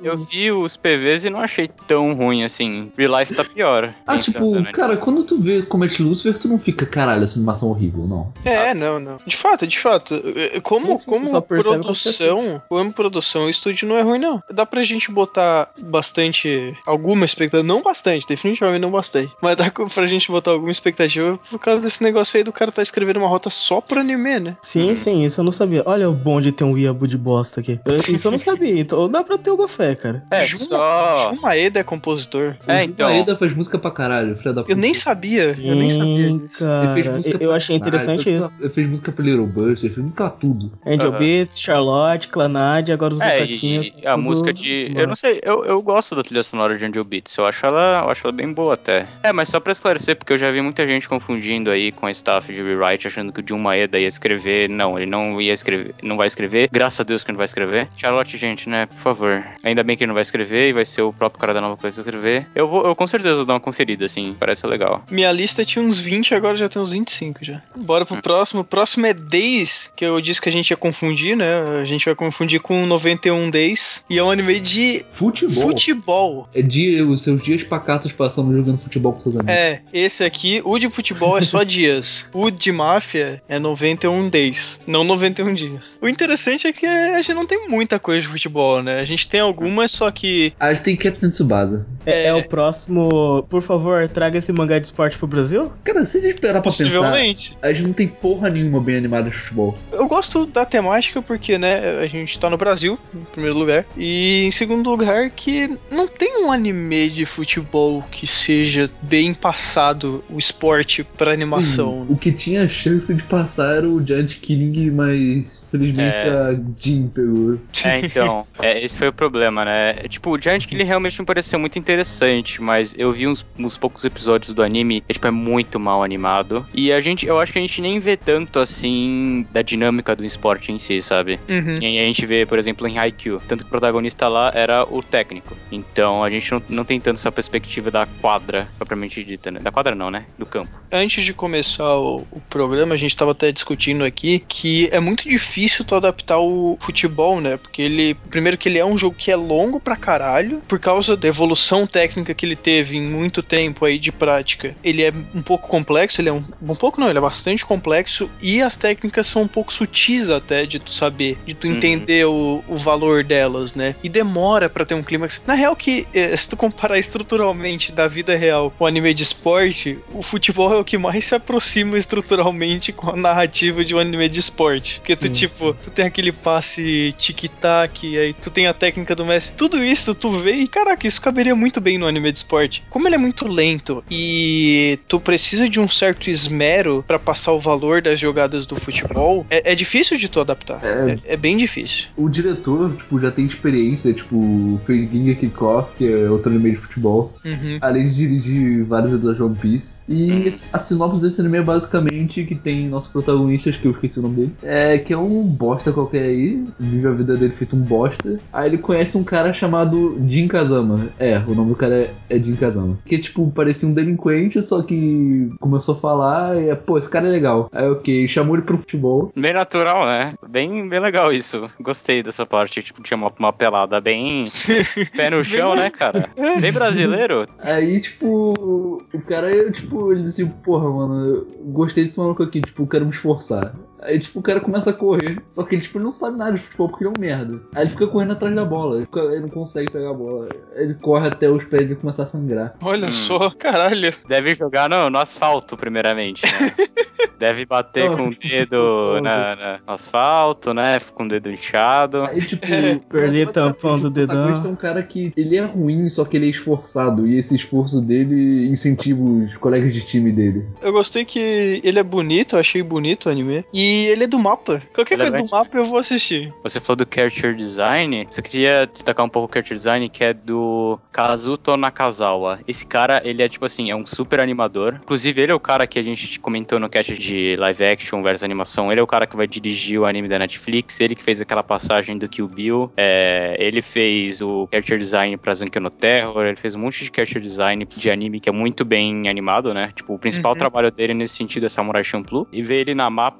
Speaker 5: eu vi os P Vs e não achei tão ruim assim. Real Life tá pior.
Speaker 7: Ah, tipo, cara, quando tu vê Comet Lucifer, tu não fica, caralho, essa animação horrível, não.
Speaker 1: É, não, não. De fato, de fato. Como, sim, sim, como produção, como produção, o estúdio não é ruim, não. Dá pra gente botar bastante, alguma expectativa, não bastante, definitivamente não bastante, mas dá pra gente botar alguma expectativa por causa desse negócio aí do cara tá escrevendo uma rota só pro anime, né?
Speaker 6: Sim, uhum. sim, isso eu não sabia. Olha o bom de ter um Iabu de bosta aqui. Eu, isso eu não sabia, então dá pra ter alguma fé, cara.
Speaker 5: É,
Speaker 1: Jun,
Speaker 5: só...
Speaker 1: Jun Maeda é compositor.
Speaker 7: É, então. Jun Maeda faz música pra caralho, filha da puta.
Speaker 1: Eu nem sabia,
Speaker 6: sim,
Speaker 1: eu nem sabia disso.
Speaker 6: Cara,
Speaker 7: ele fez música
Speaker 6: eu achei interessante
Speaker 7: caralho.
Speaker 6: isso.
Speaker 7: Ele fez música pro Little Burst, ele fez música pra tudo.
Speaker 6: Angel uhum. Beats, Charlotte, Clannad, agora os
Speaker 5: É,
Speaker 6: ataquinhos.
Speaker 5: e a música de... Eu não sei, eu, eu gosto da trilha sonora de Angel Beats, eu acho ela, eu acho ela bem boa até. É, mas só pra esclarecer, porque eu já vi muita gente confundindo aí com a staff de Rewrite, achando que o Jun Maeda ia escrever. Não, ele não ia escrever, não vai escrever. Graças a Deus que não vai escrever. Charlotte, gente, né, por favor. Ainda bem que ele não vai escrever e vai ser o próprio cara da nova coisa escrever. Eu vou, eu com certeza vou dar uma conferida, assim, parece legal.
Speaker 1: Minha lista tinha uns vinte, agora já tem uns vinte e cinco já. Bora pro hum. próximo. O próximo é Days, que eu disse que a gente ia confundir, né? A gente vai confundir com noventa e um Days. E é um anime de
Speaker 7: futebol.
Speaker 1: Futebol.
Speaker 7: É de os seus dias pacatos passando jogando futebol com seus amigos.
Speaker 1: É, esse aqui, o de futebol é só dias. O de máfia é noventa e um Days, não noventa e um dias. O interessante é que a gente não tem muita coisa de futebol, né? A gente tem algumas, só que...
Speaker 7: A gente tem Captain Tsubasa.
Speaker 6: É, é o próximo... Por favor, traga esse mangá de esporte pro Brasil?
Speaker 7: Cara, se a gente esperar pra
Speaker 1: Possivelmente.
Speaker 7: pensar, a gente não tem porra nenhuma bem animada de futebol.
Speaker 1: Eu gosto da temática porque, né, a gente tá no Brasil, em primeiro lugar, e em segundo lugar que não tem um anime de futebol que seja bem passado o esporte pra animação.
Speaker 7: Sim, o que tinha chance de passar era o Giant Killing, mas felizmente é... a Jin pegou.
Speaker 5: É, então, é, esse foi o problema, né? Tipo, o Giant Killing realmente me pareceu muito interessante, mas eu vi uns, uns poucos episódios do anime, é, tipo, é muito mal animado. E a gente, eu acho que a gente nem vê tanto, assim, da dinâmica do esporte em si, sabe?
Speaker 1: Uhum.
Speaker 5: E a gente vê, por exemplo, em Haikyuu, tanto que o protagonista lá era o técnico. Então, a gente não, não tem tanto essa perspectiva da quadra, propriamente dita, né? Da quadra não, né? Do campo.
Speaker 1: Antes de começar o, o programa, a gente tava até discutindo aqui que é muito difícil tu adaptar o futebol, né? Porque ele, primeiro que ele é um jogo que é longo pra caralho, por causa da evolução técnica que ele teve em muito tempo aí de prática. Ele é um pouco complexo, ele é um, um pouco não, ele é bastante complexo e as técnicas são um pouco sutis até de tu saber, de tu entender uhum. o, o valor delas, né? E demora pra ter um clímax. Na real que, se tu comparar estruturalmente da vida real com o anime de esporte, o futebol é o que mais se aproxima estruturalmente com a narrativa de um anime de esporte. Porque tu, sim, tipo, sim. tu tem aquele passe tic-tac, aí tu tem a técnica do Messi, tudo isso tu vê e, caraca, isso caberia muito bem no anime de esporte. Como ele é muito lento e tu precisa de um certo esmero pra passar o valor das jogadas do futebol, é, é difícil de tu adaptar. É, é, é bem difícil.
Speaker 7: O diretor, tipo, já tem experiência, tipo, fez Ginga Kickoff, que é outro anime de futebol,
Speaker 1: uhum.
Speaker 7: além de dirigir vários episódios de One Piece. E a sinopse desse anime é basicamente que tem nossos protagonistas, que eu esqueci o nome dele, é que é um bosta qualquer aí, vive a vida dele feito um bosta. Aí ele conhece um cara chamado Jin Kazama. É, o nome do cara é, é Jin Kazama. Que, tipo, parecia um delinquente, só que começou a falar e é, pô, esse cara é legal. Aí, ok, chamou ele pro futebol.
Speaker 5: Bem natural, né? Bem, bem legal isso. Gostei dessa parte, tipo, tinha uma, uma pelada bem pé no chão, né, cara? Bem brasileiro.
Speaker 7: Aí, tipo, o cara, tipo, ele disse assim, porra, mano, eu gostei desse maluco aqui, tipo, quero me esforçar. Aí, tipo, o cara começa a correr, só que ele, tipo, ele não sabe nada de futebol porque ele é um merda. Aí ele fica correndo atrás da bola, ele, fica, ele não consegue pegar a bola. Aí ele corre até os pés dele começar a sangrar.
Speaker 1: Olha hum. só, caralho.
Speaker 5: Deve jogar no, no asfalto, primeiramente, né? Deve bater não, com o dedo na, na, no asfalto, né? Com o dedo inchado.
Speaker 7: Aí, tipo,
Speaker 6: perder tampão do dedão.
Speaker 7: O é um cara que ele é ruim, só que ele é esforçado. E esse esforço dele incentiva os colegas de time dele.
Speaker 1: Eu gostei que ele é bonito, eu achei bonito o anime. E ele é do mapa. Qualquer ele coisa é do mapa eu vou assistir.
Speaker 5: Você falou do character design. Você queria destacar um pouco o character design, que é do Kazuto Nakazawa. Esse cara, ele é tipo assim, é um super animador. Inclusive, ele é o cara que a gente comentou no cast de live action versus animação. Ele é o cara que vai dirigir o anime da Netflix. Ele que fez aquela passagem do Kill Bill. É, ele fez o character design pra Zankiyo no Terror. Ele fez um monte de character design de anime que é muito bem animado, né? Tipo, o principal uhum. trabalho dele nesse sentido é Samurai Champloo. E ver ele na mapa é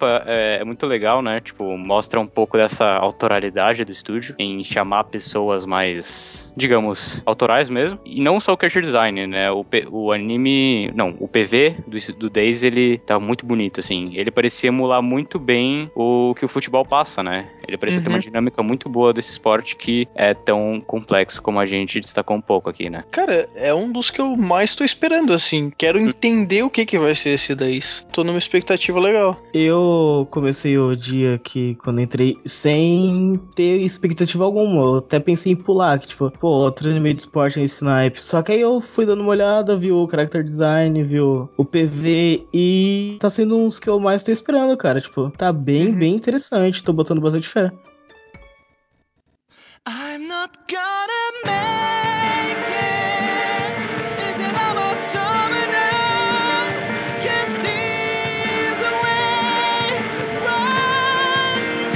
Speaker 5: é, é muito legal, né? Tipo, mostra um pouco dessa autoralidade do estúdio em chamar pessoas mais, digamos, autorais mesmo. E não só o character design, né? O, P, o anime... Não, o P V do, do Days, ele tá muito bonito, assim. Ele parecia emular muito bem o que o futebol passa, né? Ele parecia uhum. ter uma dinâmica muito boa desse esporte que é tão complexo como a gente destacou um pouco aqui, né?
Speaker 1: Cara, é um dos que eu mais tô esperando, assim. Quero entender hum. o que que vai ser esse Days. Tô numa expectativa legal.
Speaker 6: Eu comecei o dia que, quando entrei, sem ter expectativa alguma. Eu até pensei em pular, que tipo, pô, outro anime de esporte nesse naipe. Só que aí eu fui dando uma olhada, vi o character design, vi o, o P V e tá sendo uns que eu mais tô esperando, cara. Tipo, tá bem, uhum. bem interessante. Tô botando bastante fé. I'm not gonna make it. Is it almost over now? Can't see the way. Run,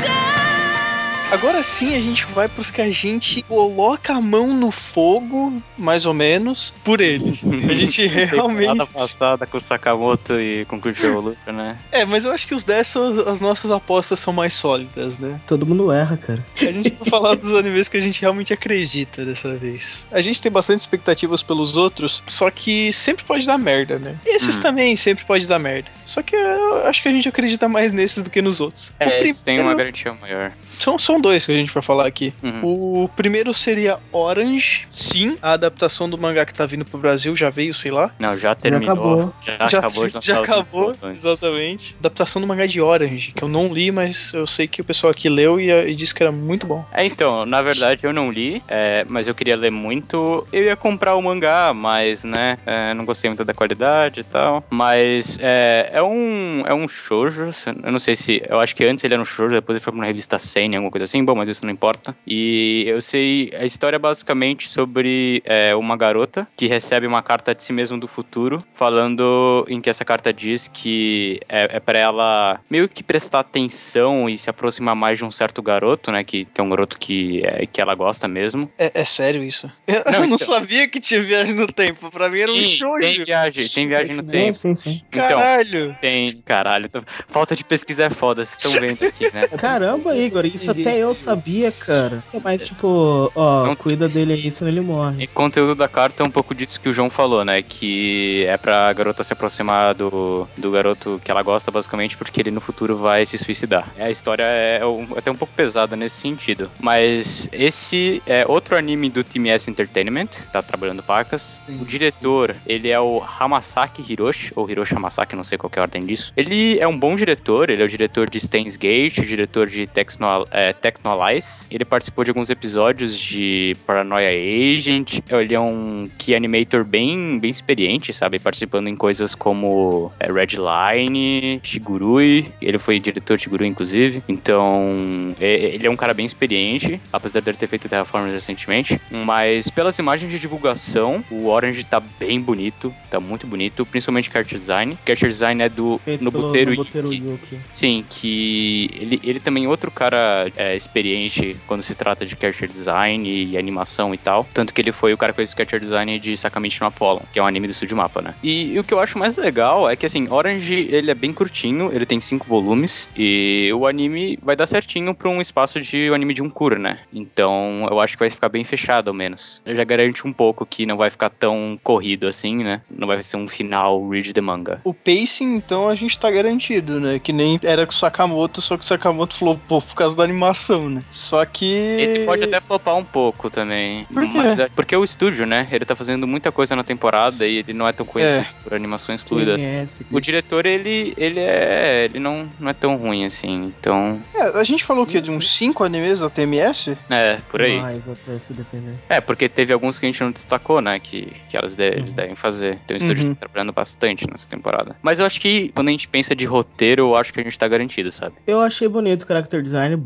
Speaker 6: Jack.
Speaker 1: Agora sim a gente vai pros que a gente coloca a mão no fogo, mais ou menos, por ele. A gente realmente...
Speaker 5: Temporada passada com o Sakamoto e com o Crunchyroll, né?
Speaker 1: É, mas eu acho que os dez, as nossas apostas são mais sólidas, né?
Speaker 6: Todo mundo erra, cara.
Speaker 1: A gente vai falar dos animes que a gente realmente acredita dessa vez. A gente tem bastante expectativas pelos outros, só que sempre pode dar merda, né? Esses hum. também sempre pode dar merda. Só que eu acho que a gente acredita mais nesses do que nos outros.
Speaker 5: É, primeiro... esses têm uma garantia maior.
Speaker 1: São, são dois que a gente vai falar aqui. Uhum. O primeiro seria Orange. Sim, a adaptação do mangá que tá vindo pro Brasil já veio, sei lá.
Speaker 5: Não, já terminou.
Speaker 6: Já
Speaker 5: acabou. Já,
Speaker 1: já
Speaker 5: acabou de
Speaker 1: Já acabou, exatamente. Adaptação do mangá de Orange, que eu não li, mas eu sei que o pessoal aqui leu e, e disse que era muito bom.
Speaker 5: É, então, na verdade eu não li, é, mas eu queria ler muito. Eu ia comprar o mangá, mas, né, é, não gostei muito da qualidade e tal. Mas é, é um é um shoujo, eu não sei se... Eu acho que antes ele era um shoujo, depois ele foi pra uma revista Seinen, alguma coisa assim. Bom, mas isso não importa. E eu sei... A história é basicamente sobre é, uma garota que recebe uma carta de si mesma do futuro, falando em que essa carta diz que é, é pra ela meio que prestar atenção e se aproximar mais de um certo garoto, né, que, que é um garoto que, é, que ela gosta mesmo.
Speaker 1: É, é sério isso? Eu não, eu não então... sabia que tinha viagem no tempo, pra mim era
Speaker 5: sim,
Speaker 1: um shoujo.
Speaker 5: tem viagem, tem viagem no
Speaker 6: sim,
Speaker 5: tempo.
Speaker 6: Sim, sim.
Speaker 5: Então,
Speaker 1: caralho!
Speaker 5: Tem, caralho, falta de pesquisa é foda, vocês estão vendo aqui, né?
Speaker 6: Caramba, Igor, isso até eu sabia, cara. Mas tipo, ó, não... cuida dele aí, senão ele morre.
Speaker 5: E conteúdo da carta é um pouco disso que o João falou, né, que é pra garota se aproximar do, do garoto que ela gosta, basicamente, porque ele no futuro vai se suicidar. A história é um, até um pouco pesada nesse sentido. Mas esse é outro anime do Team S Entertainment, tá trabalhando pacas. Sim. O diretor, ele é o Hamasaki Hiroshi, ou Hiroshi Hamasaki, não sei qual que é a ordem disso. Ele é um bom diretor, ele é o diretor de Steins Gate, diretor de Techno, é, Technolize. Ele participou de alguns episódios de Paranoia Agent. Ele é um key animator bem, bem experiente, sabe? Participando em coisas como é, Redline, Shigurui. Ele foi diretor de Shigurui, inclusive. Então, ele é um cara bem experiente, apesar dele ter feito Terraformers recentemente. Mas pelas imagens de divulgação, o Orange tá bem bonito, tá muito bonito, principalmente character design. Character design é do Nobuteru Yuki. Yuki. Sim, que ele, ele também é outro cara é, experiente quando se trata de character design e animação e tal. Tanto que ele foi o cara que fez o character design de Sakamichi no Apollon, que é um anime do Studio Mapa, né? E, e o que eu acho mais legal é que, assim, Orange, ele é bem curtinho, ele tem cinco volumes, e o anime vai dar certinho pra um espaço de um anime de um cura, né? Então, eu acho que vai ficar bem fechado, ao menos. Eu já garante um pouco que não vai ficar tão corrido assim, né? Não vai ser um final read the manga.
Speaker 1: O pacing, então, a gente tá garantido, né? Que nem era com o Sakamoto, só que o Sakamoto flopou por causa da animação, né? Só que...
Speaker 5: Esse pode até flopar um pouco também.
Speaker 1: Por quê?
Speaker 5: Mas é porque o estúdio, né? Ele tá fazendo muita coisa na temporada e ele não é tão conhecido é. por animações fluidas.
Speaker 6: É
Speaker 5: o diretor, ele, ele é... Ele não, não é tão ruim assim, então...
Speaker 1: É, a gente falou o quê? De uns cinco animes da T M S?
Speaker 5: É, por aí.
Speaker 6: Mais até se depender.
Speaker 5: É, porque teve alguns que a gente não destacou, né? Que, que elas de, uhum. eles devem fazer. Então o estúdio uhum. tá trabalhando bastante nessa temporada. Mas eu acho que quando a gente pensa de roteiro, eu acho que a gente tá garantido, sabe?
Speaker 6: Eu achei bonito o character design, bastante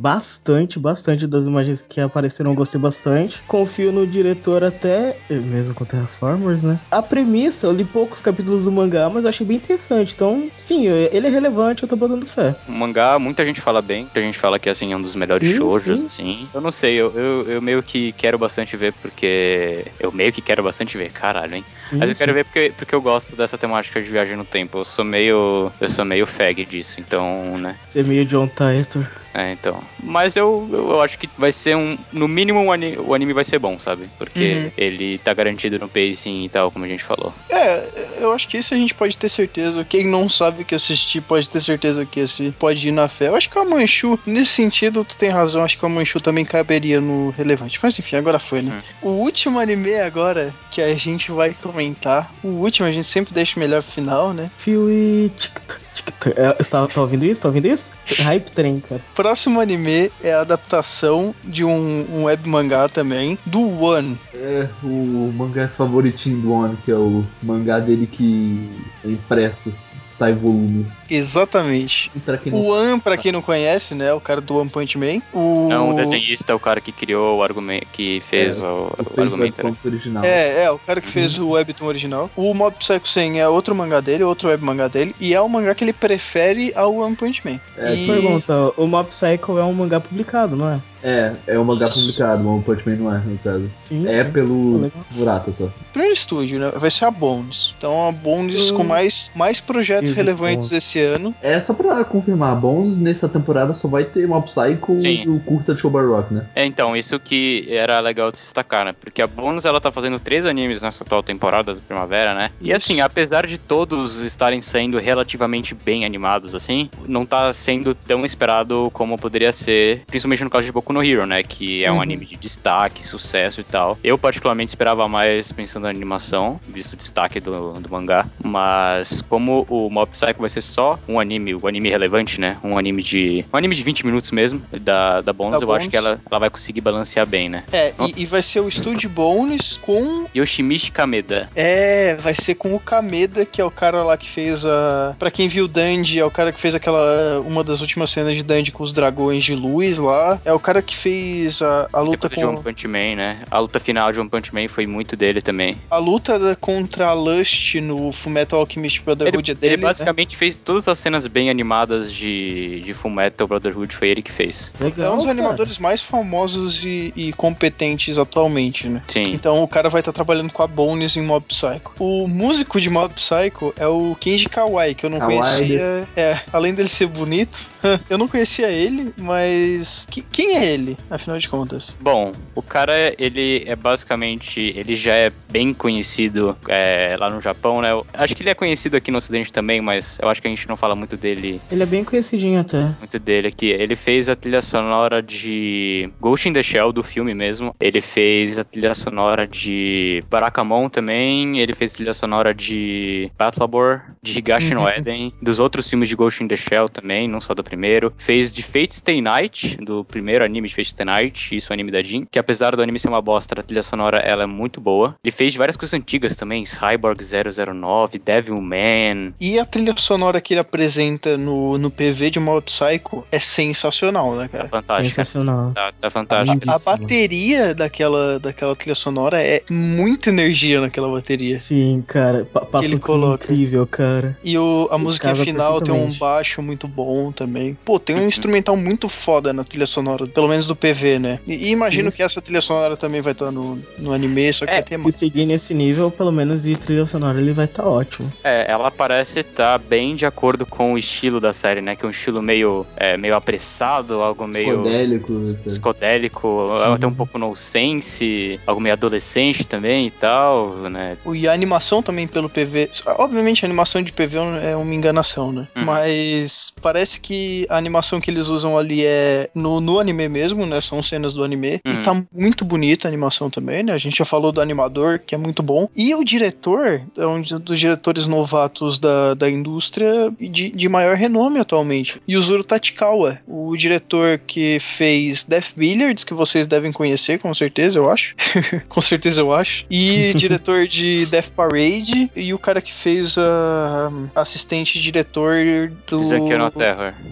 Speaker 6: bastante, bastante das imagens que apareceram, eu gostei bastante. Confio no diretor até, mesmo com Terraformers, né? A premissa, eu li poucos capítulos do mangá, mas eu achei bem interessante. Então, sim, ele é relevante, eu tô botando fé.
Speaker 5: O mangá, muita gente fala bem, muita gente fala que assim, é um dos melhores
Speaker 6: Sim,
Speaker 5: shoujos,
Speaker 6: sim.
Speaker 5: assim. Eu não sei, eu, eu, eu meio que quero bastante ver, porque... Eu meio que quero bastante ver, caralho, hein? Mas eu quero
Speaker 6: Sim.
Speaker 5: ver porque, porque eu gosto dessa temática de viagem no tempo. Eu sou meio... Eu sou meio fag disso, então, né?
Speaker 6: Você é meio John Titor.
Speaker 5: É, então. Mas eu, eu acho que vai ser um... No mínimo, o anime, o anime vai ser bom, sabe? Porque
Speaker 1: Uhum.
Speaker 5: ele tá garantido no pacing e tal, como a gente falou.
Speaker 1: É, eu acho que isso a gente pode ter certeza. Quem não sabe o que assistir pode ter certeza que esse pode ir na fé. Eu acho que o Manchu, nesse sentido, tu tem razão. Acho que o Manchu também caberia no relevante. Mas enfim, agora foi, né? Hum. O último anime agora que a gente vai comentar. O último a gente sempre deixa o melhor pro final, né?
Speaker 6: Fio e tic-tac. Você tá, tá ouvindo isso? Tá ouvindo isso? Hype Train, cara.
Speaker 1: Próximo anime é a adaptação de um, um web mangá também, do One.
Speaker 7: É o mangá favoritinho do One, que é o mangá dele que é impresso, sai volume.
Speaker 1: Exatamente. O One, pra quem não conhece, né, o cara do One Punch Man. O...
Speaker 5: Não, o desenhista é o cara que criou o argumento, que fez
Speaker 7: é,
Speaker 5: o,
Speaker 7: o,
Speaker 5: o
Speaker 7: fez
Speaker 5: argumento.
Speaker 7: O webtoon original.
Speaker 1: É, é, o cara que fez
Speaker 6: uhum.
Speaker 1: o webtoon original. O Mob Psycho cem é outro mangá dele, outro web mangá dele, e é um mangá que ele prefere ao One Punch Man.
Speaker 6: É,
Speaker 1: e...
Speaker 6: Pergunta, o Mob Psycho é um mangá publicado, não é?
Speaker 7: É, é um mangá publicado, o One Punch Man não é, no caso.
Speaker 6: Sim,
Speaker 7: é
Speaker 6: sim.
Speaker 7: pelo Murata só.
Speaker 1: Primeiro estúdio, né? Vai ser a Bones. Então a Bones
Speaker 6: Hum.
Speaker 1: com mais, mais projetos
Speaker 6: Easy
Speaker 1: relevantes
Speaker 6: Bones.
Speaker 1: esse ano.
Speaker 7: É, só pra confirmar, Bones nessa temporada só vai ter Mob Psycho
Speaker 5: Sim.
Speaker 7: e o curta de Shobar Rock, né?
Speaker 5: É, então, isso que era legal de se destacar, né? Porque a Bones, ela tá fazendo três animes nessa atual temporada da Primavera, né? E
Speaker 1: Isso.
Speaker 5: assim, apesar de todos estarem saindo relativamente bem animados, assim, não tá sendo tão esperado como poderia ser, principalmente no caso de Boku no Hero, né? Que é um
Speaker 1: Uhum.
Speaker 5: anime de destaque, sucesso e tal. Eu, particularmente, esperava mais pensando na animação, visto o destaque do, do mangá. Mas, como o Mob Psycho vai ser só um anime, o anime relevante, né? Um anime de... Um anime de vinte minutos mesmo, da, da Bones,
Speaker 1: Da
Speaker 5: eu acho
Speaker 1: Bones.
Speaker 5: que ela, ela vai conseguir balancear bem, né?
Speaker 1: É, e, e vai ser o estúdio Bones com...
Speaker 5: Yoshimichi Kameda.
Speaker 1: É, vai ser com o Kameda, que é o cara lá que fez a... Pra quem viu Dandy, é o cara que fez aquela... Uma das últimas cenas de Dandy com os dragões de luz lá. É o cara que fez a, a luta
Speaker 5: Depois de One
Speaker 1: com...
Speaker 5: Punch Man, né? A luta final de One Punch Man foi muito dele também.
Speaker 1: A luta da- contra a Lust no Fullmetal Alchemist Brotherhood
Speaker 5: Ele,
Speaker 1: é dele,
Speaker 5: ele basicamente
Speaker 1: né?
Speaker 5: fez todas as cenas bem animadas de, de Fullmetal Brotherhood, foi ele que fez.
Speaker 6: Legal,
Speaker 1: É um dos
Speaker 6: cara.
Speaker 1: animadores mais famosos e, e competentes atualmente, né?
Speaker 5: Sim.
Speaker 1: Então o cara vai estar trabalhando com a Bones em Mob Psycho. O músico de Mob Psycho é o Kenji Kawai, que eu não
Speaker 7: Kawai
Speaker 1: conhecia.
Speaker 7: desse-
Speaker 1: É, além dele ser bonito, eu não conhecia ele, mas que- quem é ele, afinal de contas?
Speaker 5: Bom, o cara, ele é basicamente, ele já é bem conhecido é, lá no Japão, né? Eu acho que ele é conhecido aqui no Ocidente também, mas eu acho que a gente não fala muito dele,
Speaker 6: Ele é bem conhecidinho até.
Speaker 5: muito dele aqui. Ele fez a trilha sonora de Ghost in the Shell, do filme mesmo. Ele fez a trilha sonora de Barakamon também. Ele fez a trilha sonora de Battleborn, de Higashi no Eden, dos outros filmes de Ghost in the Shell também, não só do primeiro. Fez de Fate Stay Night, do primeiro anime de Fate Stay Night, isso é o anime da Jin, que apesar do anime ser uma bosta, a trilha sonora ela é muito boa. Ele fez de várias coisas antigas também, Cyborg zero zero nove, Devilman.
Speaker 1: E a trilha sonora que ele apresenta no, no P V de Mob Psycho é sensacional, né,
Speaker 5: Tá
Speaker 1: cara?
Speaker 5: fantástica.
Speaker 6: Sensacional.
Speaker 5: Tá, tá fantástica.
Speaker 1: A bateria daquela, daquela trilha sonora é muita energia naquela bateria.
Speaker 6: Sim, cara. Pa passa
Speaker 1: ele
Speaker 6: um clima
Speaker 1: coloca.
Speaker 6: incrível, cara.
Speaker 1: E o, a
Speaker 6: Ele
Speaker 1: música
Speaker 6: casa
Speaker 1: final tem um
Speaker 6: perfeitamente.
Speaker 1: baixo muito bom também. Pô, tem um
Speaker 5: Uhum.
Speaker 1: instrumental muito foda na trilha sonora, pelo menos do P V, né? E, e imagino
Speaker 6: Sim.
Speaker 1: que essa trilha sonora também vai estar no, no anime, só que
Speaker 5: É,
Speaker 1: vai ter
Speaker 6: Se
Speaker 1: mais.
Speaker 6: seguir nesse nível, pelo menos de trilha sonora, ele vai estar tá ótimo.
Speaker 5: É, ela parece estar bem de acordo com o estilo da série, né? Que é um estilo meio, é, meio apressado, algo meio
Speaker 7: Psicodélico,
Speaker 5: s-
Speaker 7: tá?
Speaker 5: psicodélico,
Speaker 6: Sim.
Speaker 5: até um pouco nonsense, algo meio adolescente também e tal, né?
Speaker 1: E a animação também pelo P V. Obviamente a animação de P V é uma enganação, né?
Speaker 5: Uhum.
Speaker 1: Mas parece que a animação que eles usam ali é no, no anime mesmo, né? São cenas do anime.
Speaker 5: Uhum.
Speaker 1: E tá muito bonita a animação também, né? A gente já falou do animador, que é muito bom. E o diretor é um dos diretores novatos da, da indústria de, de maior renome atualmente. Yuzuru Tachikawa, o diretor que fez Death Billiards, que vocês devem conhecer, com certeza, eu acho. Com certeza eu acho. E diretor de Death Parade e o cara que fez a assistente diretor do
Speaker 5: Zankyo no Terror.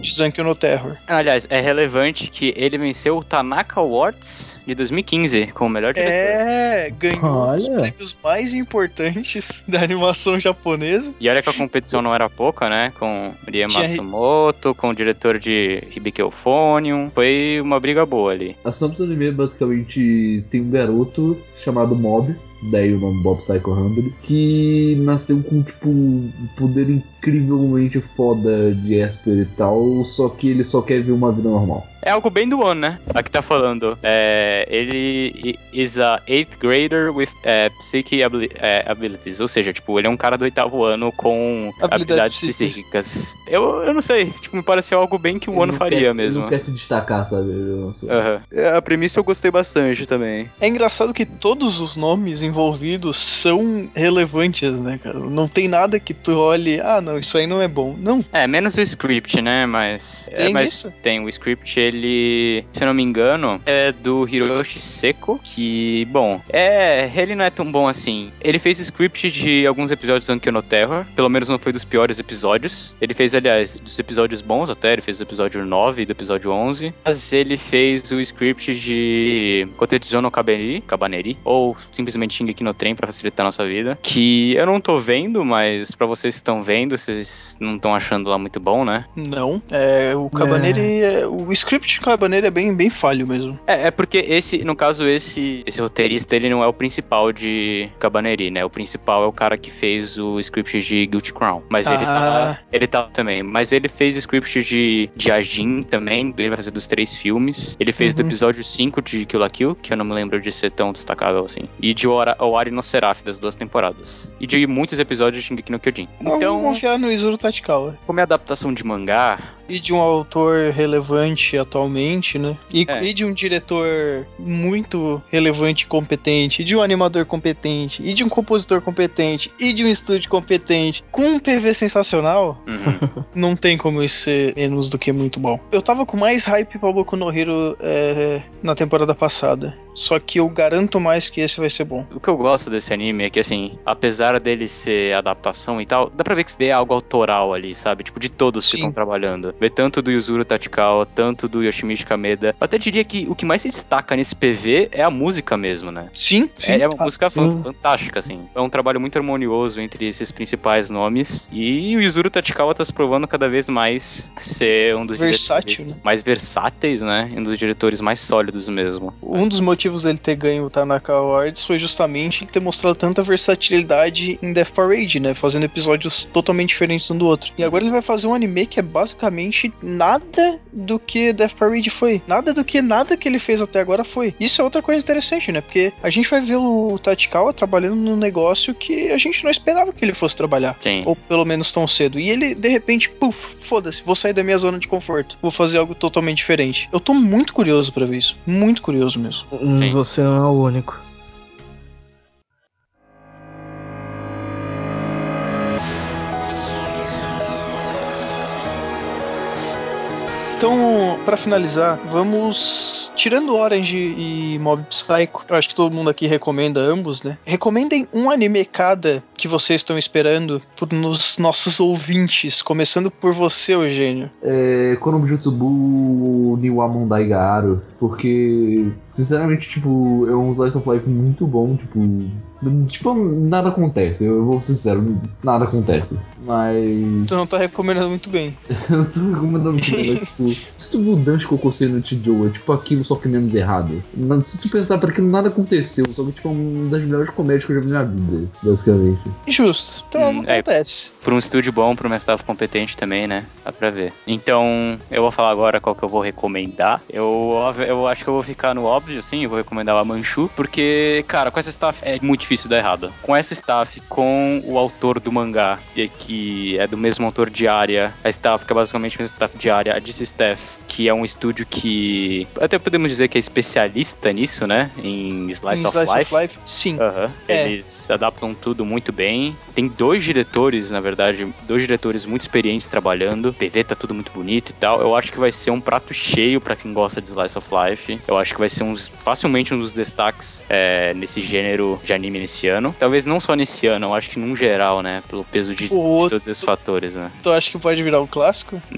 Speaker 1: de Zankyo no Terror.
Speaker 5: Aliás, é relevante que ele venceu o Tanaka Awards de dois mil e quinze como o melhor diretor.
Speaker 1: É, ganhou
Speaker 6: Olha.
Speaker 1: os prêmios mais importantes da animação japonesa.
Speaker 5: E olha que a competição não era pouca, né? Com Rie
Speaker 1: Tinha-
Speaker 5: Matsumoto, com o diretor de Hibiki Euphonium. Foi uma briga boa ali.
Speaker 7: A sinopse do anime basicamente tem um garoto chamado Mob, daí o nome Bob Psycho cem, que nasceu com, tipo, um poder incrivelmente foda de Esper e tal, só que ele só quer ver uma vida normal.
Speaker 5: É algo bem do One, né? Aqui tá falando. É, ele is a eighth grader with é, psychic abili- é, abilities. Ou seja, tipo, ele é um cara do oitavo ano com
Speaker 1: Habilidades
Speaker 5: habilidades,
Speaker 1: psíquicas.
Speaker 5: psíquicas. Eu, eu não sei. Tipo, me pareceu algo bem que o
Speaker 7: Ele
Speaker 5: One
Speaker 7: não
Speaker 5: faria
Speaker 7: quer-
Speaker 5: mesmo.
Speaker 7: Ele não quer se destacar, sabe? Eu-
Speaker 5: Aham. É, a premissa eu gostei bastante também.
Speaker 1: É engraçado que todos os nomes envolvidos são relevantes, né, cara? Não tem nada que tu olhe, ah, não, isso aí não é bom. Não,
Speaker 5: É, menos o script, né? Mas. é,
Speaker 1: Tem
Speaker 5: mas
Speaker 1: isso?
Speaker 5: tem o script, ele. Se eu não me engano, é do Hiroshi Seko. Que, bom, é. Ele não é tão bom assim. Ele fez script de alguns episódios do Zankyo no Terror. Pelo menos não foi dos piores episódios. Ele fez, aliás, dos episódios bons até. Ele fez o episódio nove e do episódio onze. Mas ele fez o script de Kotetsuzo no Kabaneri, Kabaneri ou simplesmente Shingeki no Trem pra facilitar a nossa vida. Que eu não tô vendo, mas pra vocês que estão vendo, vocês não estão achando lá muito bom, né?
Speaker 1: não. É, o Cabaneri, é, o script de Cabaneri é bem, bem falho mesmo.
Speaker 5: É, é porque esse, no caso, esse, esse roteirista, ele não é o principal de Cabaneri, né? O principal é o cara que fez o script de Guilty Crown. Mas ele tá
Speaker 1: Ah.
Speaker 5: lá, ele tá lá também. Mas ele fez script de, de Ajin também, ele vai fazer dos três filmes. Ele fez do
Speaker 1: Uhum.
Speaker 5: episódio cinco de Kill la Kill, que eu não me lembro de ser tão destacável assim. E de Ora- Owari no Seraph, das duas temporadas. E de muitos episódios de Shingeki no Kyojin.
Speaker 1: Então,
Speaker 5: Então,
Speaker 1: vamos confiar no Izuru Tachikawa.
Speaker 5: como é adaptação de mangá,
Speaker 1: E de um autor relevante atualmente, né? E,
Speaker 5: É.
Speaker 1: e de um diretor muito relevante e competente, e de um animador competente, e de um compositor competente, e de um estúdio competente, com um P V sensacional,
Speaker 5: uhum.
Speaker 1: não tem como isso ser menos do que muito bom. Eu tava com mais hype pra Boku no Hero é, na temporada passada. Só que eu garanto mais que esse vai ser bom.
Speaker 5: O que eu gosto desse anime é que, assim, apesar dele ser adaptação e tal, dá pra ver que isso é algo autoral ali, sabe? Tipo, de todos que
Speaker 1: Sim.
Speaker 5: estão trabalhando. Vê tanto do Yuzuru Tachikawa, tanto do Yoshimichi Kameda. Eu até diria que o que mais se destaca nesse P V é a música mesmo, né?
Speaker 1: Sim, sim.
Speaker 5: É, é uma
Speaker 1: Ah,
Speaker 5: música
Speaker 6: sim.
Speaker 5: fan- fantástica, assim. É um trabalho muito harmonioso entre esses principais nomes. E o Yuzuru Tachikawa tá se provando cada vez mais ser um dos
Speaker 1: Versátil,
Speaker 5: diretores mais versáteis, né? Um dos diretores mais sólidos mesmo.
Speaker 1: Um dos motivos dele ter ganho o Tanaka Awards foi justamente ter mostrado tanta versatilidade em Death Parade, né? Fazendo episódios totalmente diferentes um do outro. E agora ele vai fazer um anime que é basicamente nada do que Death Parade foi. Nada do que nada que ele fez até agora foi. Isso é outra coisa interessante, né? Porque a gente vai ver o Tachikawa trabalhando num negócio que a gente não esperava que ele fosse trabalhar.
Speaker 5: Sim.
Speaker 1: Ou pelo menos tão cedo. E ele, de repente, puf, foda-se, vou sair da minha zona de conforto. Vou fazer algo totalmente diferente. Eu tô muito curioso pra ver isso. Muito curioso mesmo.
Speaker 6: Hum,
Speaker 5: Sim.
Speaker 6: Você não é o único.
Speaker 1: Então, pra finalizar, vamos... Tirando Orange e Mob Psycho, eu acho que todo mundo aqui recomenda ambos, né? Recomendem um anime cada que vocês estão esperando nos nossos ouvintes, começando por você, Eugênio.
Speaker 7: É, Konomijutsubu Niwamon Daigaru, porque, sinceramente, tipo, é um slice of life muito bom, tipo... Tipo, nada acontece, eu vou ser sincero, nada acontece. Mas...
Speaker 1: Tu não tá recomendando muito bem.
Speaker 7: eu tô recomendando muito bem, mas, tipo... Se tu viu o Danshi Kokosei no Chijo, é tipo aquilo, só que menos errado. Mas se tu pensar para aquilo, nada aconteceu, só que tipo, é uma das melhores comédias que eu já vi na vida, basicamente.
Speaker 1: Justo. Então,
Speaker 5: Hum,
Speaker 1: não
Speaker 5: é.
Speaker 1: acontece.
Speaker 5: Por um estúdio bom, por um staff competente também, né? Dá pra ver. Então, eu vou falar agora qual que eu vou recomendar. Eu, eu acho que eu vou ficar no óbvio, assim, eu vou recomendar o Amanchu, porque, cara, com essa staff é muito difícil dar errado. Com essa staff, com o autor do mangá, que, que é do mesmo autor de Aria, a staff, que é basicamente o mesmo staff de Aria, a D C Staff, que é um estúdio que até podemos dizer que é especialista nisso, né? Em Slice,
Speaker 1: Em
Speaker 5: of,
Speaker 1: Slice
Speaker 5: Life.
Speaker 1: of Life, sim.
Speaker 5: Aham.
Speaker 1: É.
Speaker 5: Eles adaptam tudo muito bem. Tem dois diretores, na verdade, dois diretores muito experientes trabalhando. O P V tá tudo muito bonito e tal. Eu acho que vai ser um prato cheio pra quem gosta de Slice of Life. Eu acho que vai ser uns, facilmente um dos destaques é, nesse gênero de anime nesse ano. Talvez não só nesse ano, eu acho que num geral, né? Pelo peso de, de
Speaker 1: O outro-
Speaker 5: todos esses fatores, né?
Speaker 1: Tu acha que pode virar um clássico?
Speaker 5: Não,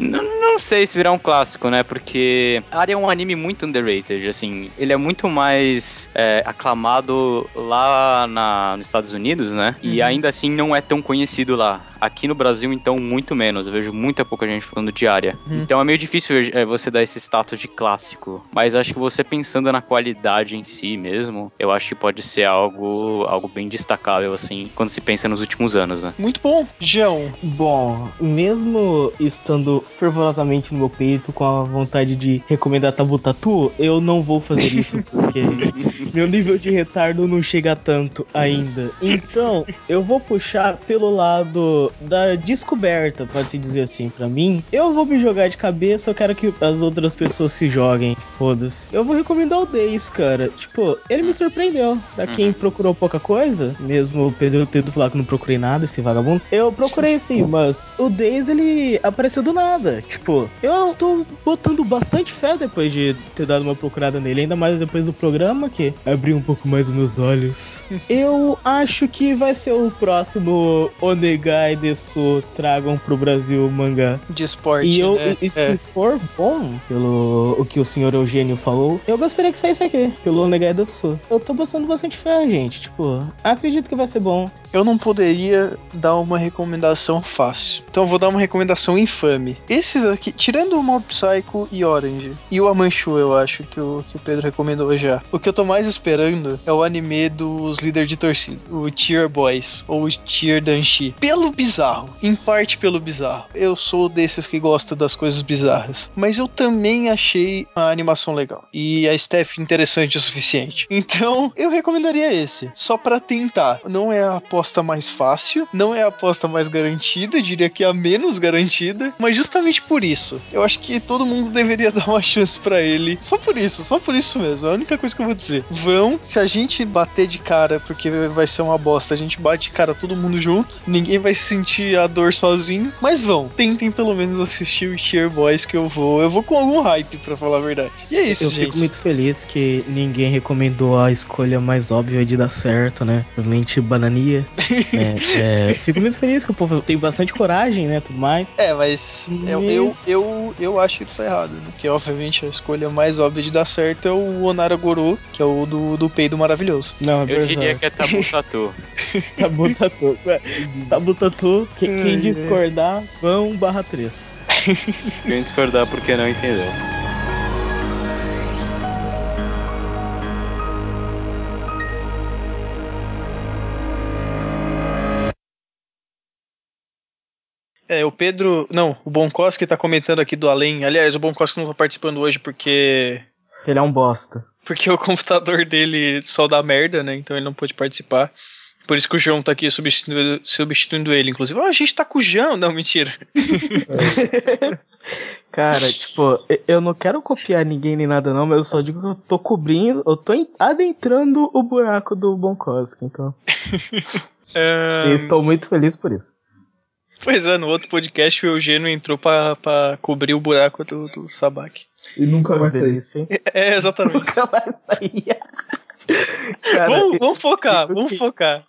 Speaker 5: não sei se virar um clássico, né? Porque Ari é um anime muito underrated, assim. Ele é muito mais é, aclamado lá na, nos Estados Unidos, né? E
Speaker 1: Uhum.
Speaker 5: ainda assim não é tão conhecido lá. Aqui no Brasil, então, muito menos. Eu vejo muita pouca gente falando de Aria.
Speaker 1: Uhum.
Speaker 5: Então é meio difícil é, você dar esse status de clássico. Mas acho que você pensando na qualidade em si mesmo, eu acho que pode ser algo, algo bem destacável, assim, quando se pensa nos últimos anos, né?
Speaker 1: Muito bom, João.
Speaker 6: Bom, mesmo estando fervorosamente no meu peito com a vontade de recomendar Tabu Tatu, eu não vou fazer isso porque meu nível de retardo não chega tanto ainda. Então, eu vou puxar pelo lado da descoberta, pode-se dizer assim, pra mim. Eu vou me jogar de cabeça, eu quero que as outras pessoas se joguem, foda-se. Eu vou recomendar o Days, cara. Tipo, ele me surpreendeu. Pra quem procurou pouca coisa, mesmo o Pedro tendo falado que não procurei nada, esse vagabundo, eu procurei sim, mas o Days, ele apareceu do nada. Tipo, eu tô botando bastante fé depois de ter dado uma procurada nele, ainda mais depois do programa, que abriu um pouco mais os meus olhos. Eu acho que vai ser o próximo Onegai Desu tragam pro Brasil o mangá.
Speaker 1: De esporte,
Speaker 6: E, eu,
Speaker 1: né?
Speaker 6: e, e se
Speaker 1: É.
Speaker 6: for bom, pelo o que o senhor Eugênio falou, eu gostaria que saísse aqui, pelo Onegai Desu. Eu tô botando bastante fé, gente. Tipo, acredito que vai ser bom.
Speaker 1: Eu não poderia dar uma recomendação fácil. Então eu vou dar uma recomendação infame. Esses aqui, tirando o Mob Psycho e Orange, e o Amanchu, eu acho que o, que o Pedro recomendou já. O que eu tô mais esperando é o anime dos líderes de torcida, o Cheer Boys, ou o Cheer Danshi. Pelo bizarro, em parte pelo bizarro. Eu sou desses que gostam das coisas bizarras. Mas eu também achei a animação legal. E a Steph interessante o suficiente. Então, eu recomendaria esse. Só pra tentar. Não é a aposta mais fácil, não é a aposta mais garantida, diria que é a menos garantida, mas justamente por isso, eu acho que todo mundo deveria dar uma chance pra ele, só por isso, só por isso mesmo, é a única coisa que eu vou dizer. Vão, se a gente bater de cara, porque vai ser uma bosta, a gente bate de cara todo mundo junto, ninguém vai sentir a dor sozinho, mas vão, tentem pelo menos assistir o Cheer Boys que eu vou, eu vou com algum hype, pra falar a verdade. E é isso,
Speaker 6: eu
Speaker 1: gente.
Speaker 6: fico muito feliz que ninguém recomendou a escolha mais óbvia de dar certo, né? Provavelmente Banania. é, é, fico muito feliz que o povo tem bastante coragem, né? Tudo mais.
Speaker 1: É, mas eu, eu, eu, eu acho que isso é errado, né? Porque, obviamente, a escolha mais óbvia de dar certo é o Onara Goro, que é o do, do peido maravilhoso.
Speaker 6: Não, é
Speaker 5: Eu
Speaker 6: verdade.
Speaker 5: diria que é Tabu Tatu.
Speaker 6: Tabu Tatu. Tabu Tatu, que, quem discordar, vão barra três.
Speaker 5: Quem discordar porque não entendeu.
Speaker 1: É, o Pedro... Não, o Bonkoski tá comentando aqui do além. Aliás, o Bonkoski não tá participando hoje porque...
Speaker 6: Ele é um bosta.
Speaker 1: Porque o computador dele só dá merda, né? Então ele não pôde participar. Por isso que o João tá aqui substituindo, substituindo ele, inclusive. Oh, a gente tá com o João. Não, mentira.
Speaker 6: Cara, tipo, eu não quero copiar ninguém nem nada não, mas eu só digo que eu tô cobrindo, eu tô adentrando o buraco do Bonkoski, então.
Speaker 1: um...
Speaker 6: E estou muito feliz por isso.
Speaker 1: Pois é, no outro podcast o Eugênio entrou pra, pra cobrir o buraco do, do Sabaki.
Speaker 7: E nunca vai sair.
Speaker 1: É, exatamente.
Speaker 6: Nunca vai sair. Cara,
Speaker 1: vamos, vamos focar,
Speaker 6: eu,
Speaker 1: vamos
Speaker 6: eu,
Speaker 1: focar.